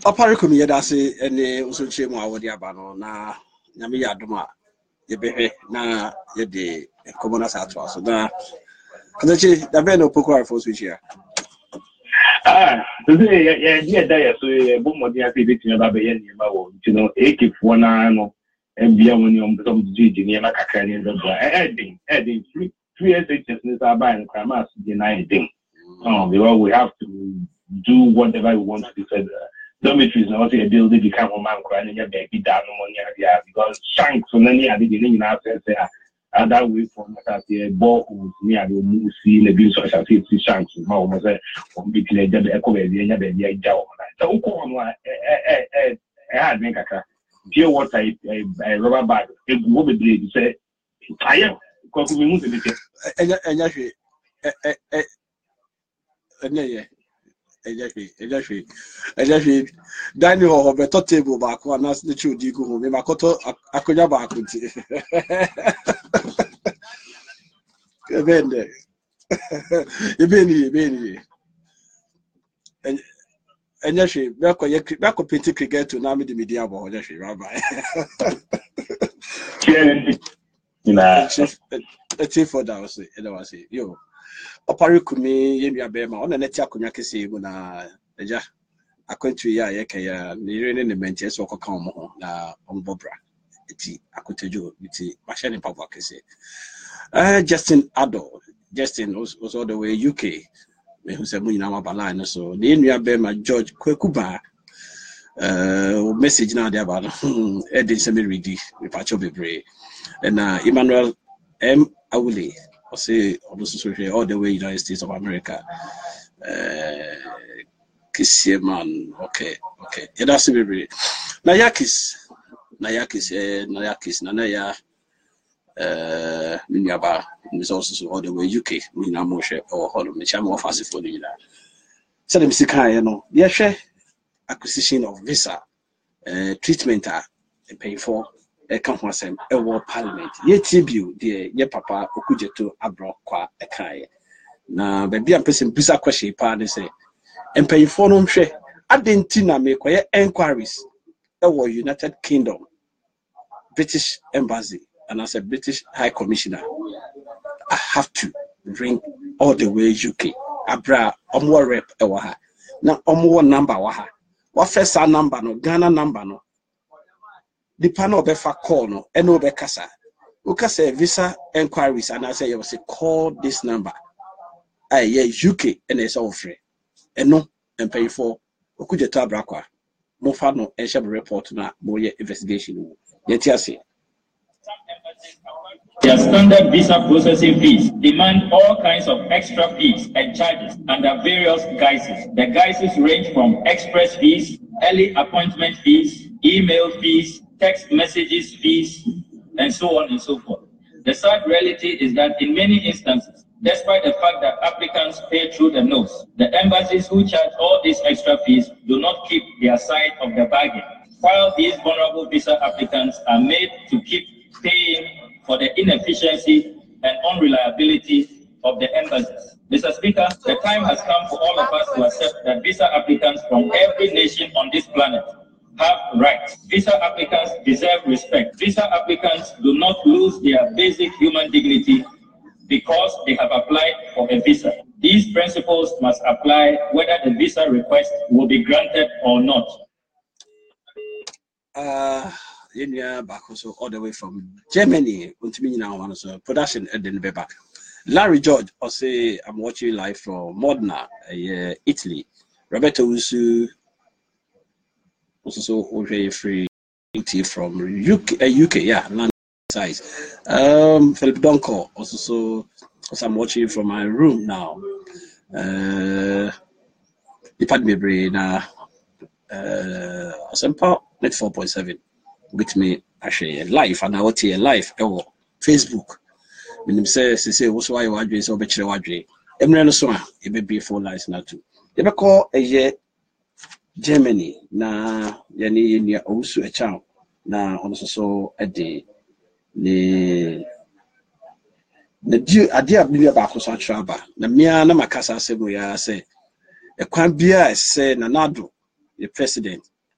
Apart from that, say any also chemo award yabano na nyame yadoma yebehwe na yede common as atwa so na kachi da be no poko for switch here. Ah, today yeah yeah there so bo modi ati bit na ba be yen ma wo you know eighty four na no and bia woni om some gigi ni ma kakra ni do heading heading three three S H S ni sa ba en krama as di na heading. Oh, because we have to do whatever we want to do. Said dormitories now say a building become a man crying your baby down money because shanks on any other thing in our sense other way from that the ball near the see the bill social safety shanks how was a big lady the echo baby and baby down so come on eh eh eh had make a pure water a rubber bag it will be bleed say I because we move the and and actually eh eh eh Exactly, exactly, exactly. Daniel have a table back one as the two digo home. Makoto akonya back with it. Bende. Ibeni, ibeni. And and yashi, bako yek bako penti cricket to nami the media about yashi rabbi. Nah, a chief for that was it. That was it. Yo. Opari kumi yemi abema ona neti akonya kese mu na eja akwantu ya yeke ya ni rene ne mente so koka omo ho na ombobra eti akotejo eti machine papa kese eh Justin Ado Justin was, was all the way U K me who say mu nyina ma bala no so ni enu abema George Kwekuba uh message na dia ba no edin se me ready me pacho bebre na Emmanuel M Awule I say also all the way United States of America. Uh, Kissieman, okay, okay. Yeah, that's very. Nayakis, Nayakis, eh, Nayakis, Nanaya, uh, Minyaba, is also all the way U K. Mina Moshe or Hollow, Micham of Fast for the. So them Sika, you know, yeah, share acquisition of visa, uh, treatment, uh, pay for. E kan ho asem e wo parliament ye tibiu de ye papa okujeto abro kwa e kan na ba bia person bisa question pa ne say empayifo no hwe adenti na me koye enquiries e wo United Kingdom British Embassy and as a British High Commissioner I have to ring all the way U K abra omo rep e wo ha na omo number wa ha wa first number no Ghana number no the panel befa call no and no be kasa ukasa visa enquiries and I say you say call this number ah yeah U K and it's all free and no and pay for okujeto abrakwa mo fa no e share report na mo ye investigation yet say their standard visa processing fees demand all kinds of extra fees and charges under various guises. The guises range from express fees, early appointment fees, email fees, text messages fees, and so on and so forth. The sad reality is that in many instances, despite the fact that applicants pay through the nose, the embassies who charge all these extra fees do not keep their side of the bargain, while these vulnerable visa applicants are made to keep paying for the inefficiency and unreliability of the embassies. Mister Speaker, the time has come for all of us to accept that visa applicants from every nation on this planet have rights. Visa applicants deserve respect. Visa applicants do not lose their basic human dignity because they have applied for a visa. These principles must apply whether the visa request will be granted or not. Uh, yeah, back also all the way from Germany. So production and then be back. Larry George, I say I'm watching live from Modena, uh, Italy. Roberto Usu, also over free from U K, uh, U K, yeah, London size. Um, Philip Donko, also so, also I'm watching from my room now. Uh, Department Brain, uh, uh, Asempa net four point seven with me actually live, and I watch here live. Oh, Facebook. When say say what's why you want to say obechere wadwe. Emre no so a e be be phone lines na too. You be call a Germany na yani ni owusu e chan na ono so e de ne na di ade a bi ba ko so atraba na mia na makasa asemu ya say e kwan bia say na nado the president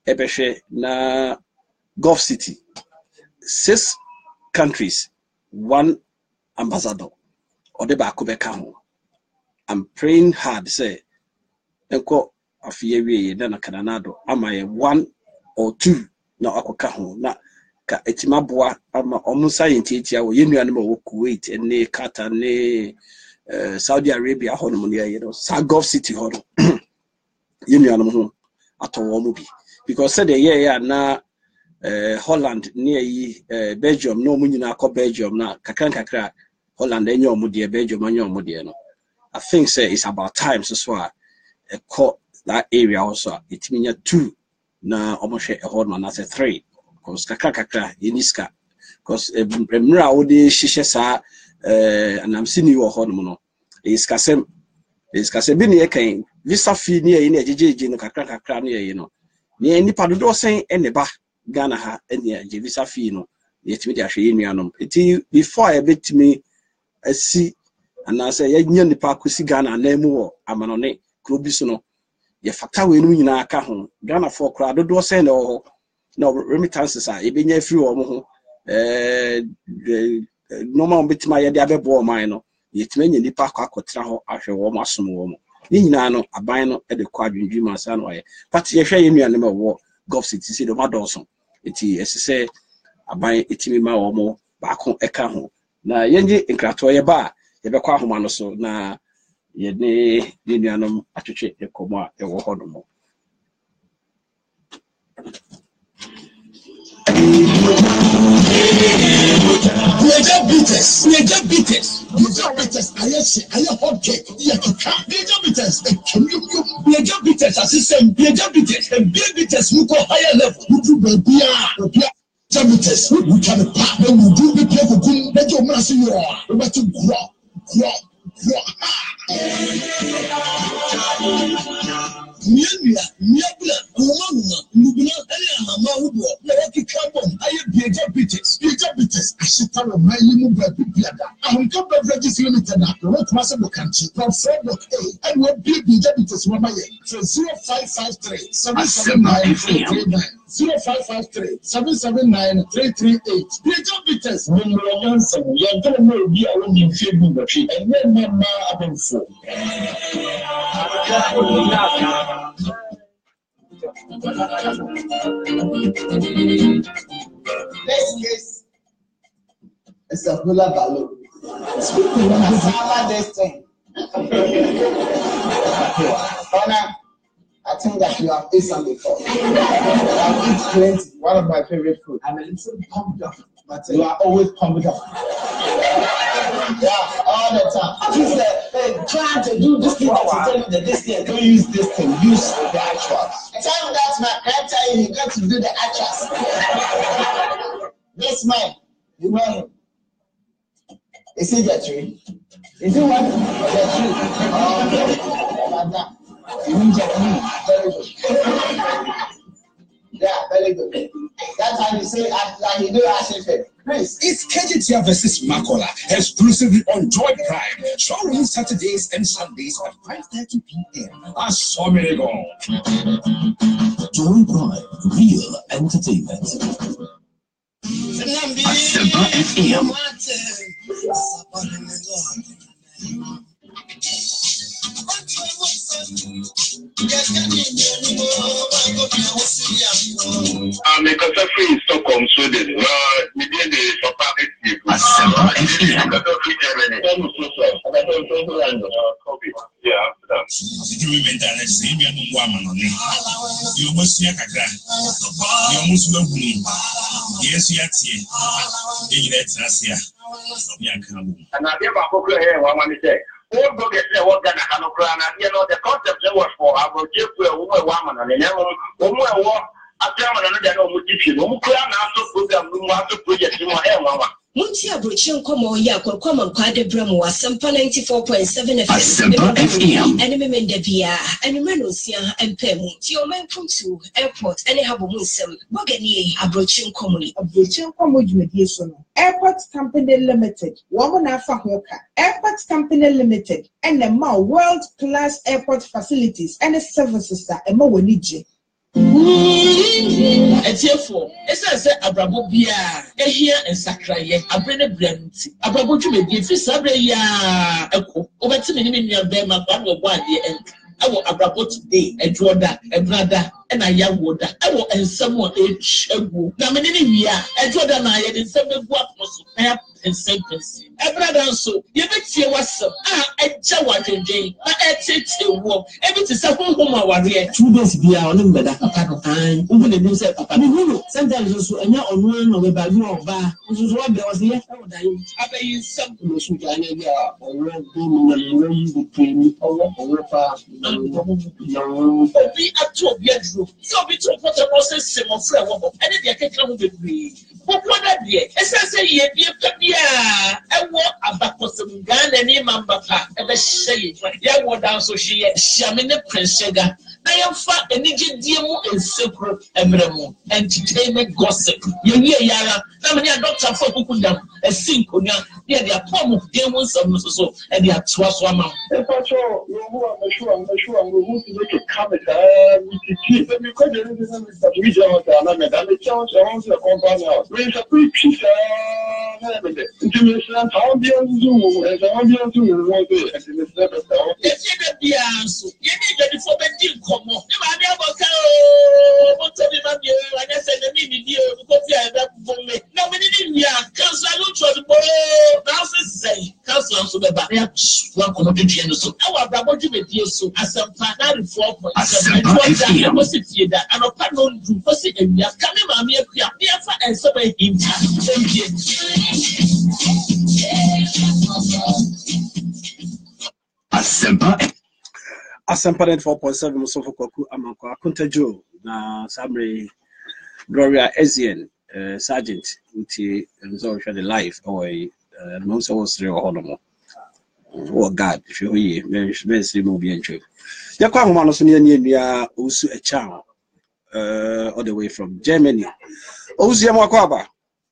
ebehwe na Gulf City six countries one ambassador or the back beka ho. I'm praying hard say enko afie wie na Canada ama one or two na akoka ho na ka etimaboa ama omusa yentiatia wo yenuane ma wo Kuwait ene Qatar ne uh, Saudi Arabia ho no ne you know Sa Gulf City ho no yenuane ho atowo mo bi because said the year na uh, Holland near uh, Belgium no munyina akọ Belgium na kakran kakra Holland enye omudie Belgium enye omudie no I think say it's about time so so a call that area also it mean two na almost a hold man as a three because kakra kakra iniska because emra wo de hihye sa eh anam sini wo ho no no is kasem is kasem bi ne kan visa fee ne ye ne ajejeje no kakra kakra ne ye no ne nipa dodo sen ene ba Ghana ha ene aje visa fee no yetimi de ahwe yenuanom eti before I bet me asi anase ye nya nipa akosi Ghana na mu wo amanone krobi so no ye fakta we no nyina aka ho Ghana for kra dodo sen ne ho na remittances a e benya free wo mo ho eh normal betima ye de abebo o man no yetime nya nipa akọ akotra ho ahwe wo mo asom wo mo ni nyina no aban no e de kwa adwendwima sa no ye but ye hwe ye nuane ma wo Gulf City si do madonso eti esese aban etimi ma wo mo ba ko eka ho na yenje nkrato ye ba ye be kwa ahoma no so na ye ne ni nuanom atwetwe ekomo a e wo ho no mo Diabetes, diabetes, diabetes. I say, I am hot cake. Diabetes, diabetes, assistant, diabetes, diabetes. We go higher level. We do baby, diabetes. We can partner. We do the people who let your mass you are. We want to grow, grow, grow. Mia, mia, Kumana, Lubina, and Maudo, Laki Carbon, I am diabetes, diabetes, I should tell my little baby. I'm top beverages limited, what massive country, from four dot eight, and what big diabetes one by so zero five five three seven seven nine three three nine zero five five three seven seven nine three three eight. Diabetes, when you're young, you don't know be a woman in field, and then Mama up in four. Next case is a Bula Baloo. Sama this thing. Honor, I think that you have eaten some before. I've eaten plenty. One of my favorite food. I'm a little pumped up, but you are always pumped up. Yeah, all the time. She's uh, trying to do this thing that you tell me that this thing, don't use this thing, use the actuals. Tell me that's my I tell you, you got to do the actuals. This man, you know him. Is he the tree? Is he what? The tree. Oh, madam. You mean the very good. Yeah, very good. That's how you say, like you do Ashifed. Please. It's K G T R versus Makola, exclusively on Joy Prime. Showing Saturdays and Sundays at five thirty p.m. I saw me go. Joy Prime, real entertainment. Asempa F M. I'm a cutter free in Stockholm, Sweden. No, we did the Papa Asempa F M. Yeah, after that. You remember that same woman on it. You almost see a crack. You almost love me. Yes, yes, yes. That's here. And I gave a book here one man say. All go get there, what Ghana can occur, and you know the concept was for I will give you a woman and a young woman. I tell me that no motivation, no crown after program, no matter project in my hair, Mama. Muntia Bruchin come on, ya could come on quite a bramo, Sampa ninety-four point seven F M, and women de Via, and Menusia and Pem, your man come to airport, and have a Muslim, Bogany, a Bruchin Comedy, a Bruchin Comedy mediation. Airport Company Limited, Woman Alpha Hoka, Airport Company Limited, and the more world class airport facilities and the services that a more need. Etiefo, esa se abrabo bia, ehia ensakraye, abrene brenti. Abrabo dwumedi fi sabre ya eko. Obeti me ni nua be ma kwa no bo ade enka. Ewo abrabo today, edwoda, ebrada, ena yawoda. Ewo ensem o echegu. Na me ni wia, edwoda na ye de nsem egu aposo. Na ensem pensi. Ebrada nso, ye betie wasem. Ah, eja wadwendwen. Na etete wo. Ebi ti se honhom aware. Two days bia oni mbeda papa no kan. Ubu ne nim se papa. Me hunu sometimes so enya onu no be ba bi oba. Nso so obe o se ye e oda yi. Abayi nsem No so ja na bia owo do mi na no yi between owo owo pa. Obi ato obi aduro. So obi to photo process sem of friend wo. Ene de akekra ho bebre. Popo da de. Esa se ye bi pa bia. Ewo abakosem Ghana ni mamba pa. Ebe hye. Ya wo dan so hye. Hyame ne prensega. Na yemfa enije die mu ensekro emremu. Entertainment gossip. Ye ye yara. Na me ya doctor for kukundam. Esi nkonya. Ye de apom de mu nsam so so. E de atoa so ama. E fa cho yo hu am sure am sure am who to make a camera with the team. But we could do this with the region of the Anna. And the chance around the compound house. We have pretty pizza. Intimation, how the Zoom, as how the Zoom was there. And the seventh hour. If you get the answer, you need to for the deal come on. You might never go. What tell me, I guess I didn't need you because you had that for me. Now, we didn't hear. Council, I look for the boy. Now, say, Council, so the barrier, one commodity and so. Our brother, you may be so as a partner four point seven. And what's it here that? And a partner do what's it and we are coming, mammy, and so by him. Asempa Asempa ninety-four point seven Musofo Kwaku Amankwa Kuntajo na Samre Gloria Ezien uh, Sergeant uti nzo hwe the life or uh, no so was re honomo oh God if you hear me me see mo bi entwe yakwa homa no so ne ania nua osu echa uh all the way from Germany osu yam akwa ba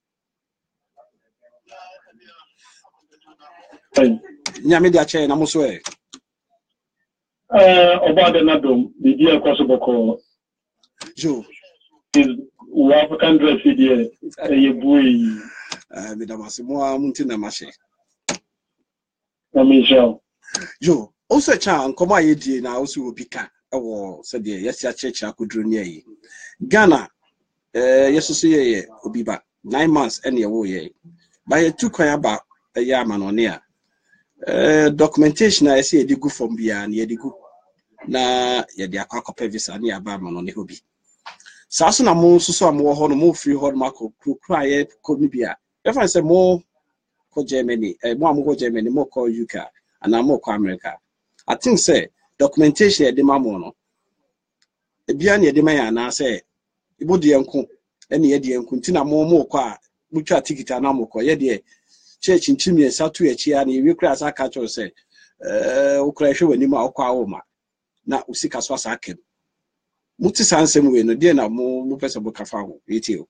nyame dia che na mo so e Uh, about another, the dear Kosovo, jo is African dress here, a boy. Uh, Madam Asimoa Muntina Mashe. Michelle. Jo, also a chan, come on, ye now also pica. Oh, said ye, yes, ya church, I could run ye. Ghana, uh, yes, to see ye, Obiba, nine months, any away. By a two quaya back, a yaman on near. Uh, documentation, I say, the good from beyond ye, the good. Na ye, the aqua visa near Barman on the hobby. Sasuna mo so so mo ho no mo free ho mako kukura ye ko bia if I say more ko Germany eh mo am ko Germany mo ko U K and mo ko America I think say documentation e de mamo no e bia na e de man ya na say ibodi enko ene ye de enko ntina mo mo ko a mutwa ticket na mo ko ye de church nchimi satu e chia na we kura asa ka cho say eh ukura hwe wani ma okwa wo ma na usika so asa akem muti sansem we no de na mo mo pese bo kafa ho etio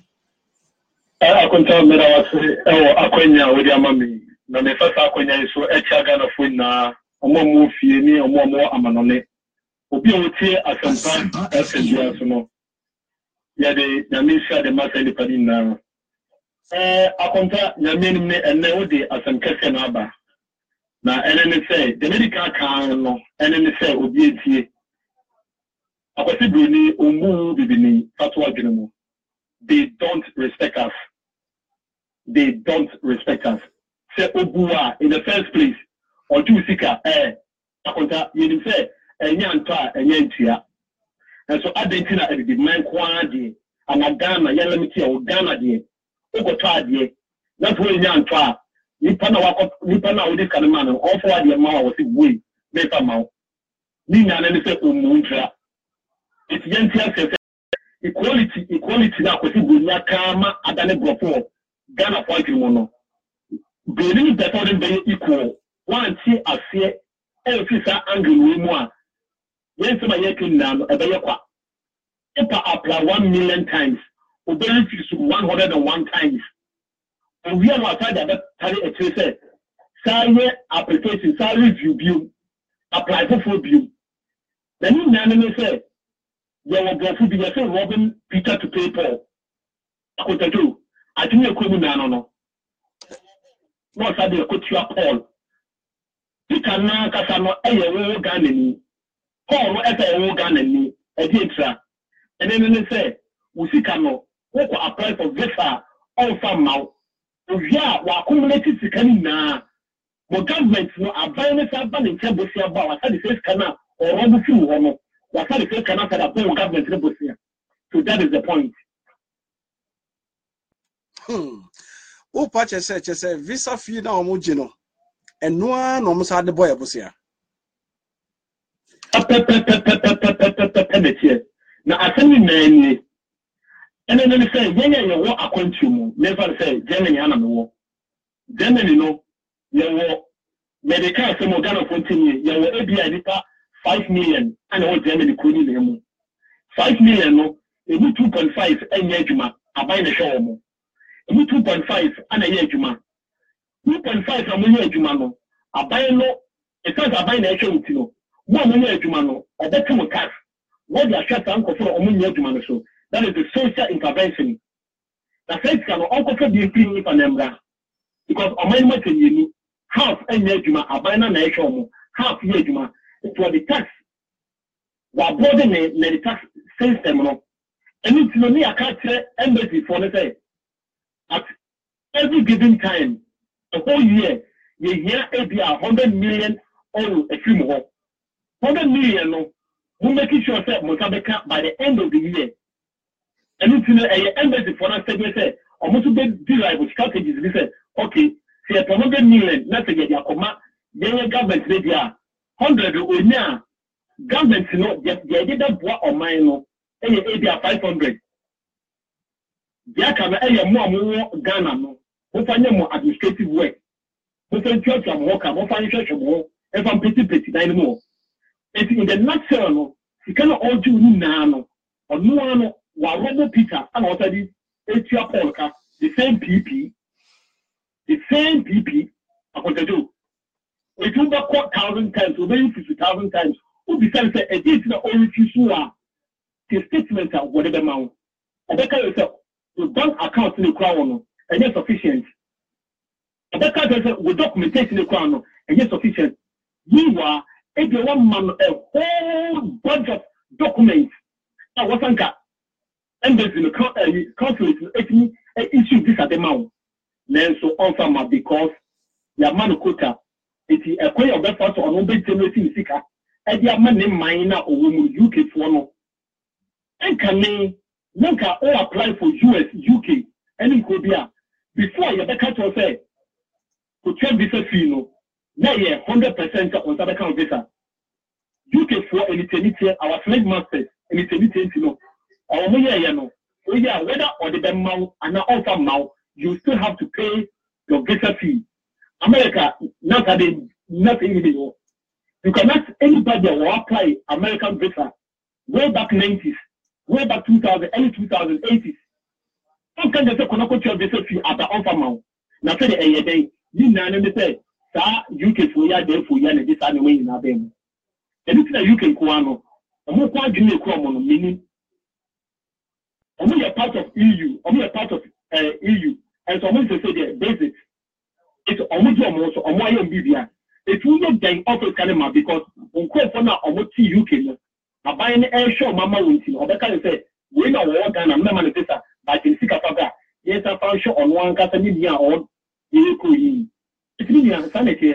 I can tell me that oh akwenya we dey amami na me first akwenya so e chia Ghana fo na omo mo fie ni omo mo amanone obi o tie Asempa F M so no ya de na me share the matter ni padi na eh akonta na me ni enne wo de Asemkese na aba na ene ne say the medical kan no ene ne say obi etie akwati bruni omu bibini fatwa dwene. They don't respect us. They don't respect us. Say obua in the first place or two sika eh akonta you say enya ntoa enya ntua. And so adentina e the man kwa de anagana ya lemiti o Ghana de ogoto de na to enya ntoa nipa na wakọ nipa na odi kan man o fo ade ma wo se boy be fa ma ni nyane ne se omuntra. It's young equality, equality that was good. Kama Adane Brofo, Ghana point mono. Benin better than being equal. One see a fear, every angry more. Yes, my yakin now, a bayaqua. If I apply one million times, obey one hundred and one times. And we are not tired that carry a tracer. Salary application, salary review, apply for full view. Then you say. there were going to be a Robin Peter to pay Paul. I could do. I think you're coming down on. What's that? You could your Paul. Peter now, Casano, a year gun in me. Paul, whatever a war gun in me, a dintra. And then they say, we see Cano, who will apply for visa all from now. Yeah, we accumulated the canning now. But government no abandon Saban in Tembusia about what the first canal or Robo Fu or what the first canal that upon government Tembusia. So that is the point. Hmm. O patch said, visa fee now, Mujino, and no one almost had the boy Busia. Now, I tell you, man, and then they say, yeah, you walk a country, never say, Germany, animal. Germany, no. You will medical some organ of continue. You will be a five million and all Germany couldn't name five million. No, it will two point five and yajuma. I buy the show. It will two point five and a yajuma. Two point five and one yajuma. I buy no. It says I buy the show. You one yajuma. No, or that come cash. What they are shut down for a million yajuma. So that is the social intervention. The first can also be free for them because on my money you half a year juma abana na ehwo half year juma it was the tax wa board na the tax system no any to me aka kire embassy for the say at every given time the whole year you hear a one hundred million euro a few more one hundred million no we make sure say Mozambique by the end of the year any to the embassy for us say almost be derive strategies we say okay see a one hundred million not to get your command then government they are one hundred or now government no they did that boy or mine no eh eh five hundred there can eh more more Ghana no we find more administrative work we find church and work we find church and work and from petty petty nine more and in the nutshell no you cannot all do now no or no no wa Robo Peter and also the Etia Polka the same P P the same P P I want to do. If you back one thousand times, or maybe fifty thousand times, who besides say a date the only issue the statement of whatever amount. I bet yourself the bank account in the crown and yes sufficient. I bet yourself with documentation in the crown and yes sufficient. You are if you one man a whole bunch of documents. I wasn't got embassy in the consulate issue this at the amount. Then so on farmer because your man quota it is a quay of effort on obey generating sika and your man named Mina or U K for no. And can they one can all apply for U S, U K, and in Korea before your back to say to check visa fee no. Now yeah, hundred percent on the account visa. U K for anything our slave masters anything you know. Our money yeah no. So yeah, whether or the amount and all from now. You still have to pay your visa fee. America, not that they nothing you You cannot anybody will apply American visa way back nineties, way back two thousand, early two thousand eighties. How can they say connect your visa fee at the offer amount? Now say the a day, you know they say, sir, U K for ya there for ya and this anyway in Abem. And it's a U K Kuano, a more quite junior Kuamo, meaning only a part of E U, only a part of uh, E U. And so I'm going to say the basics. It's almost almost a more young B B I. It will not gain office canema because on call for now almost U K. I buy an air show, Mamma Winty, or the kind of say, we know what kind of number visa, but in Sika. Yes, I found show on one Casamia or Yuri. It's really insanity.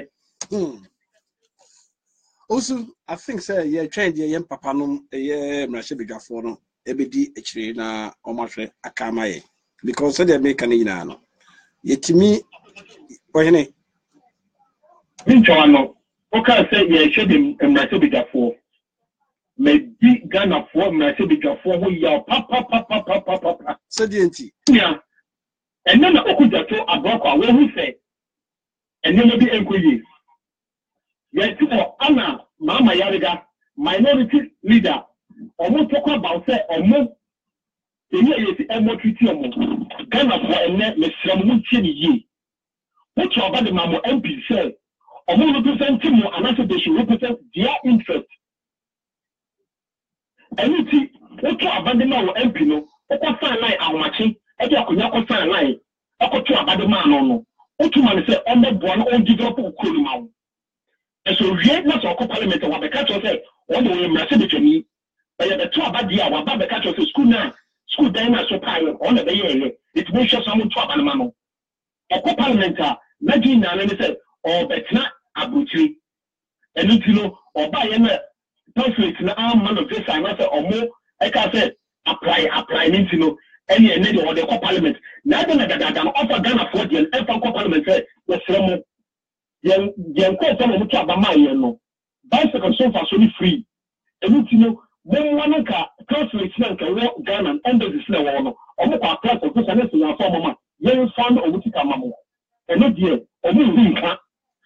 Also, I think, sir, you're trying to young papanum, a year, Mashabiga for no, ebedi actually na omashe akamaye. Because they make an inano. Yet to me, Pohene. Minchano, okay, say, yeah, should him and Massabiga for. May be Ghana for Massabiga for who you are, papa, papa, papa, papa. Sadienti. Yeah. And then the Okuja to Abroka, where we say, and then be inquiry. Yes, for Anna, Mama Yariga, minority leader, almost talk about say, almost. Is a more treaty of Ghana for a net, Miss Ramuchin ye. Which are about the Mamma M P say, or who represent Timo, and after they should represent their interest. Anything What to abandon M P no? What sign line our matching? Every akunya sign line. Oko to abandon man no. What to man say on the one on develop Ukuluma. And so we not to parliament or the catch say all the way Mercedes to me. But the two about the hour about the catch of school now. School dinner so pilot on the year. It makes sure someone to abandon man. Oko parliament Imagine now let me say or betna abuchi. And you know or buy a conflict na man of this I must say or more I can say apply apply means you know any any or the parliament. Now then that offer Ghana for the F parliament say the same yen yen call some of to abama yen no bicycle so far so free. And you know when one ka conflict na ka Ghana and the na wo no o mo apply for this and so for mama yen fund o wuti ka mama. And not dear or me winka.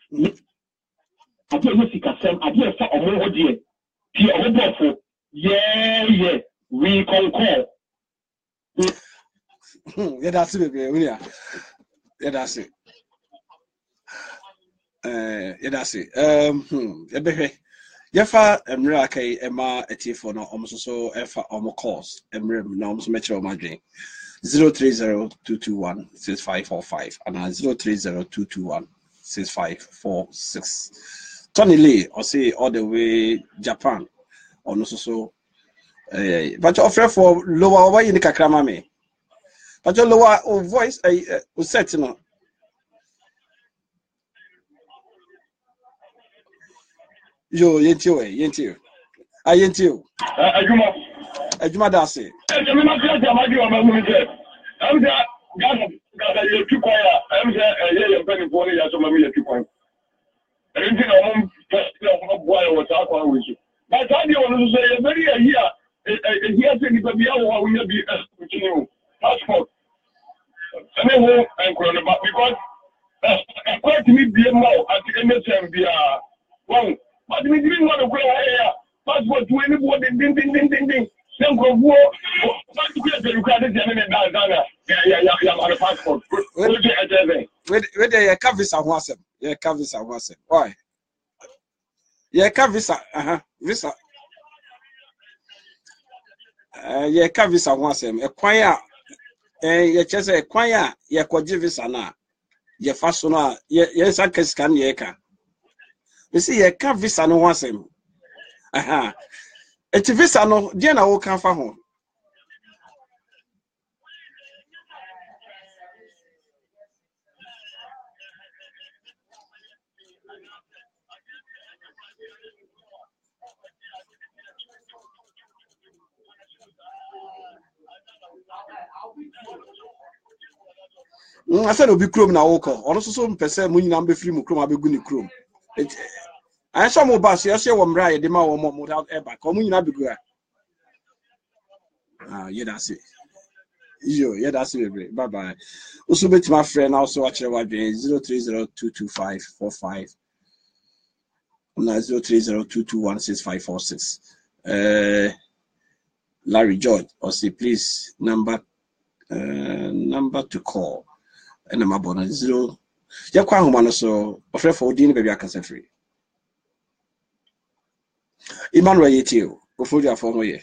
I don't know if you can say I dear for or more dear. Dear or for yeah yeah we concur. Yeah, that's it, baby. Yeah, yeah, that's it. Uh, yeah, that's it. Um, hmm. Yeah, baby. Yeah, for Emra, okay, Emma, a T for no, almost so, Efa, almost course, Emra, no, almost metro, my dream. Zero three zero two two one six five four five and zero three zero two two one six five four six. Tony Lee, or say all the way Japan, or no so. Uh, but you offer for lower way in the Kakrama me. But your lower voice, I was set, you know. Yo, yentio, yentio. I yentio. Ajuma Dasi. I'm too quiet. I'm there, penny for you, so maybe two points. I didn't think I won't boil what's up with you. But I want to say, a very year, here, anybody else will be continue. Passport. And then won't anchor about because I quite need the more at the end of the one. But we didn't want to go here. Passport to anybody, ding, ding, ding, ding, ding. Then go war. But you get the Ukrainian Ghana. Yeah, yeah, yeah, yeah, on the passport. Where they have visa once. Yeah, visa once. Why? Yeah, visa. Uh huh. Visa. Uh, yeah, visa once. A choir. Eh, yeah, just a choir. Yeah, kwaji visa na. Yeah, fashion. Yeah, yes, I can scan yeka. You see, yeah, visa no once. Uh huh. It's visa no. Dia na wo kan fa ho. I said, "Obi Chrome na woko." Ono so so mpese mu nyina mbe free mu Chrome abegu ni Chrome. I saw mo bass, you say wom ra ye de ma wo mo without ever. Come nyina begu a. Ah, yeah, that's it. Yo, yeah, that's it. Bye bye. Also, bet my friend also watch your wife zero three zero two two five four five. zero three zero two two one six five four six. Uh, Larry George, or say please number uh number to call. And I'm about zero. Yeah, quite one so. Afraid for dinner, baby, I can say free. Emmanuel, you too. Go for your phone here.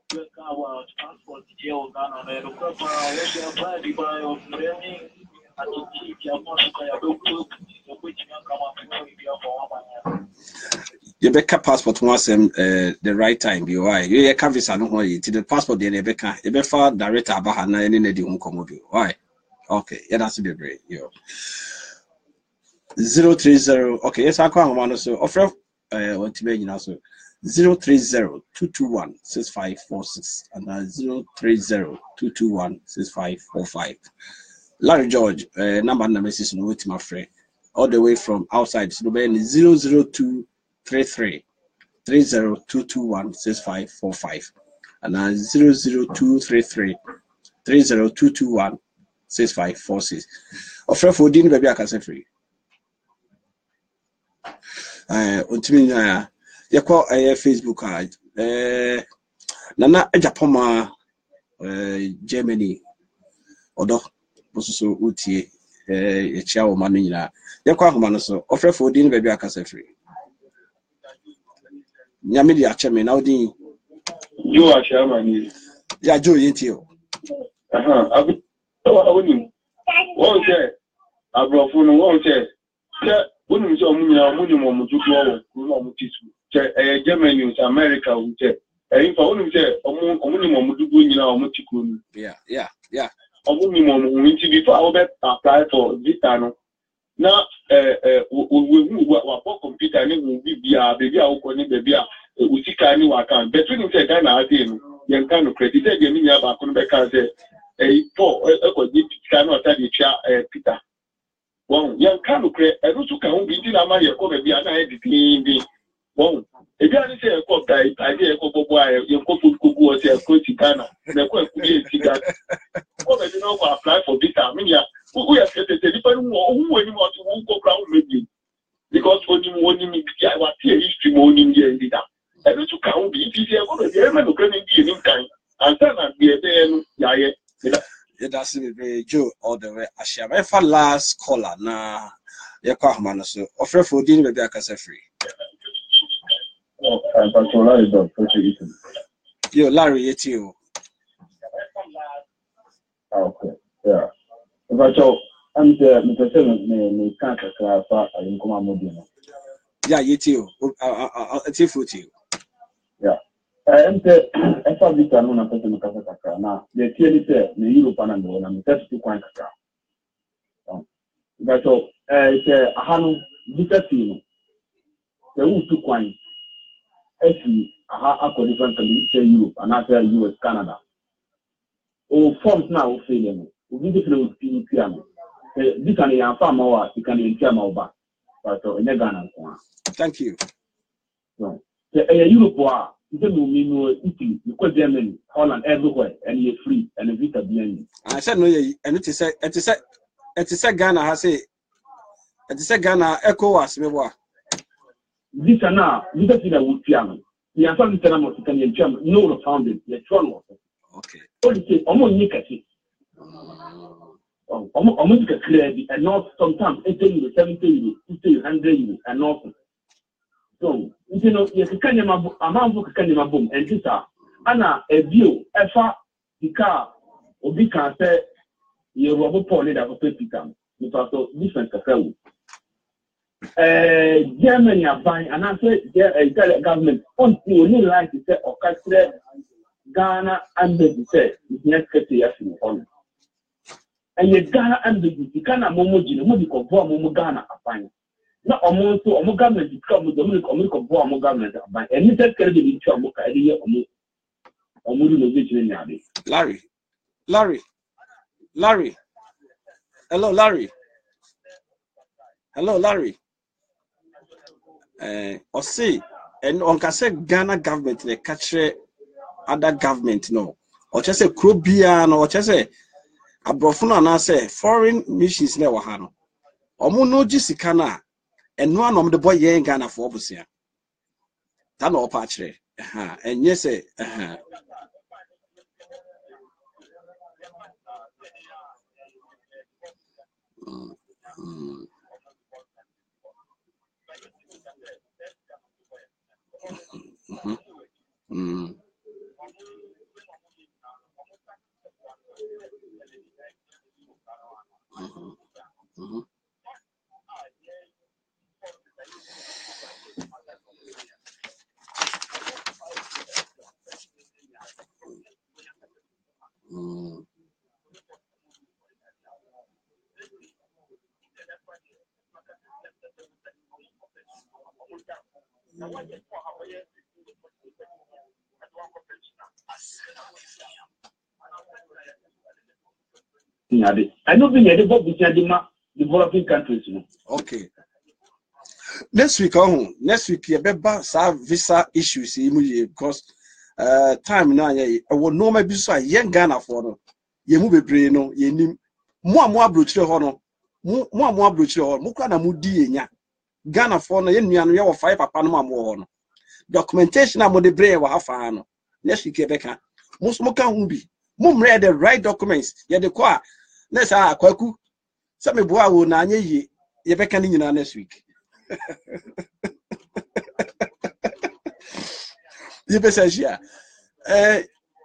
You better passport once um, uh, the right time. Be why you can't visa no more. To the passport, then you better you better direct about na any need home come why? Okay, yeah, that's the great. Yo, zero three zero. Okay, yes, I can't one so. Offer uh, what to be you know so. Zero three zero two two one six five four six and uh, zero three zero two two one six five four five. Larry George, uh, number number is no with my friend, all the way from outside. So be zero zero two three three three zero two two one six five four five and uh, zero zero two three three three zero two two one six five four six. Offer for dinner, baby, I can say free. Uh, ultimately, uh, you call a Facebook card. Uh, Nana Japoma, uh, Germany, Odo, also Uti, a chow manina. You call him so. Offer for dinner, baby, I can say free. Nyamidi Achame, now, Dean. Joe Ashamani. Yeah, Joe Yentio. Uh huh. I wouldn't. What say? I brought phone. What say? Wouldn't so many minimum to go. Who Germany, America, who say. And if I wouldn't say, a minimum to go in our Mutikun. Yeah, yeah, yeah. A minimum who before I will apply for this time. Now, uh, we will computer and will be a baby. I will connect baby. We see can you account. But when you say Ghana, I think you can no credit. You mean you have a contact card. A four, a good cannot tell you, Peter. Well, you can no credit. I also can be in a money. You come be an editing. Well, if you say a cop guy, I hear a couple boy, you go to Kuku or say a coach in Ghana. The court could be a cigar. What I do not apply for Peter. I mean, yeah. Who has said that the different who anyone to won't go around maybe because when you want me to what history morning here in that. And also can't be easy. I'm going to be able to be in kind and then I'll be a day. Yeah, yeah, that's very Joe all the way. I shall have a last caller now. Your Kahman, so offer for dinner, maybe I can say free. Oh, I'm controlling the You, Larry, it's you. Okay, yeah. But I'm the Mister me can't clarify. I am coming. Yeah, you too. I'll take for you. Yeah. I'm the F B I no person no kasa kaka na the theory say na Europe na ndo na test to kwan kaka. But so eh say ahanu bitati no. The who to kwan esi aha akọ different countries say Europe and after U S Canada. O forms now o fail no. We need to know P P M. This can be a farmer or you can be a mobile. But in Ghana. Thank you. No. Europe, you don't know Italy, because Germany, Holland, everywhere, and you're free and a visa behind. I said no, and it is it is it is Ghana has a it is Ghana ECOWAS me. This and now, you don't see that with piano. You have something to tell them, you can no found it, the throne. Okay. Okay, almost make it. Almost clear and not sometimes eighty euros, seventy euros, fifty, one hundred euros, and not. So, you know, you can name a amount of can name a boom, and this are Anna a view, a far the car, or we can say you rubber pony that will pay Peter, because of different café. Uh, Germany are buying, and I say, the government, on the only line to say, or Ghana and the say, it's next year on. And yet Ghana and the Ghana Momoji, the money of Momo Ghana are fine. Not almost to Omo government to come with the money of Omo government are fine. And you take care of the issue of Moka idea or Modu. Larry, Larry, Larry. Hello, Larry. Hello, Larry. Uh, or see, and on can say Ghana government, they catch other government, no, or just say Caribbean, or just say. Abrofuna na say foreign missions na wa ha no omo no gisika na eno anom de boy yen Ghana for obusia ta na opa kire ha enye say eh mm mm mm mm mm mm I don't think any book between developing countries. okay. Next week, oh, next week, you better have visa issues because uh, time now, I will know maybe so a young Ghana for no. You move a brain, no, you need more and more brochure, no, more and more brochure, more kind of moody, yeah. Ghana for no, you know, five Panama more. Documentation about the brain, what have no. Next week, Rebecca, most more can be. Mum read the right documents, yeah, the qua. Let's ah, Kwaku. Some boy will na ye, ye beckoning in next week. You be says, yeah. eh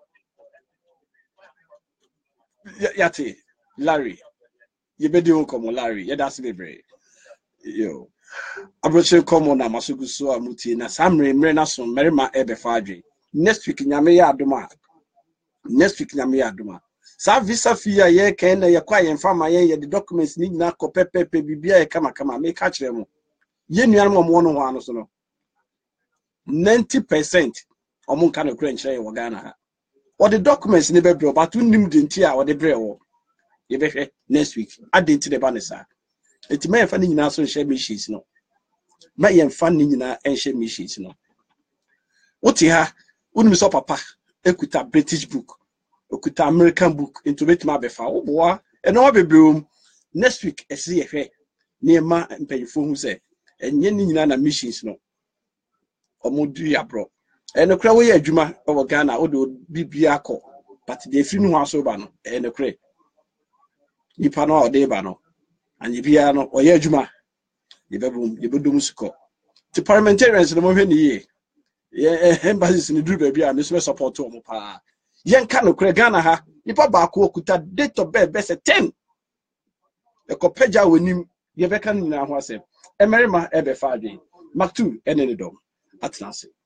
yate Larry you be doing come Larry yeah that's very yo abroche come na masugu so amuti na samre mre na so merima ebe fadwe next week nyame ya adoma next week nyame ya adoma sa visa fee ya ye ken na ye kwa ye mfa ma ye the documents ni nyina ko pepepe bibia ye kama kama me ka kire mo ye nuan mo mo no ho ano so no ninety percent omo nka na kura nkyere wo Ghana ha or the documents ni be bro but unim de ntia or the bre wo ye be hwe next week adenti de ba ne sa enti me fa ni nyina so share me sheets no ma ye mfa ni nyina en share me sheets no woti ha unim so papa ekuta British book okuta American book into bet ma be fa wo boa eno wa bebrem next week esi ye hwe ne ma mpanyifo hu se enye ni nyina na machines no omodu ya bro eno kra wo ye adwuma o Ghana o do bibia akọ but the free no aso ba no eno kra nipa no o de ba no anye bia no o ye adwuma ye bebum ye bedum suko the parliamentarians no mo hwe ni ye ye embassies ni duru ba bia me so support o mo pa yen ka no kra Ghana ha nipa ba ko okuta date of birth best ten e ko peja wonim ye be kan nyina ho asem emerima ebe fa adwen maktu enene dom atnase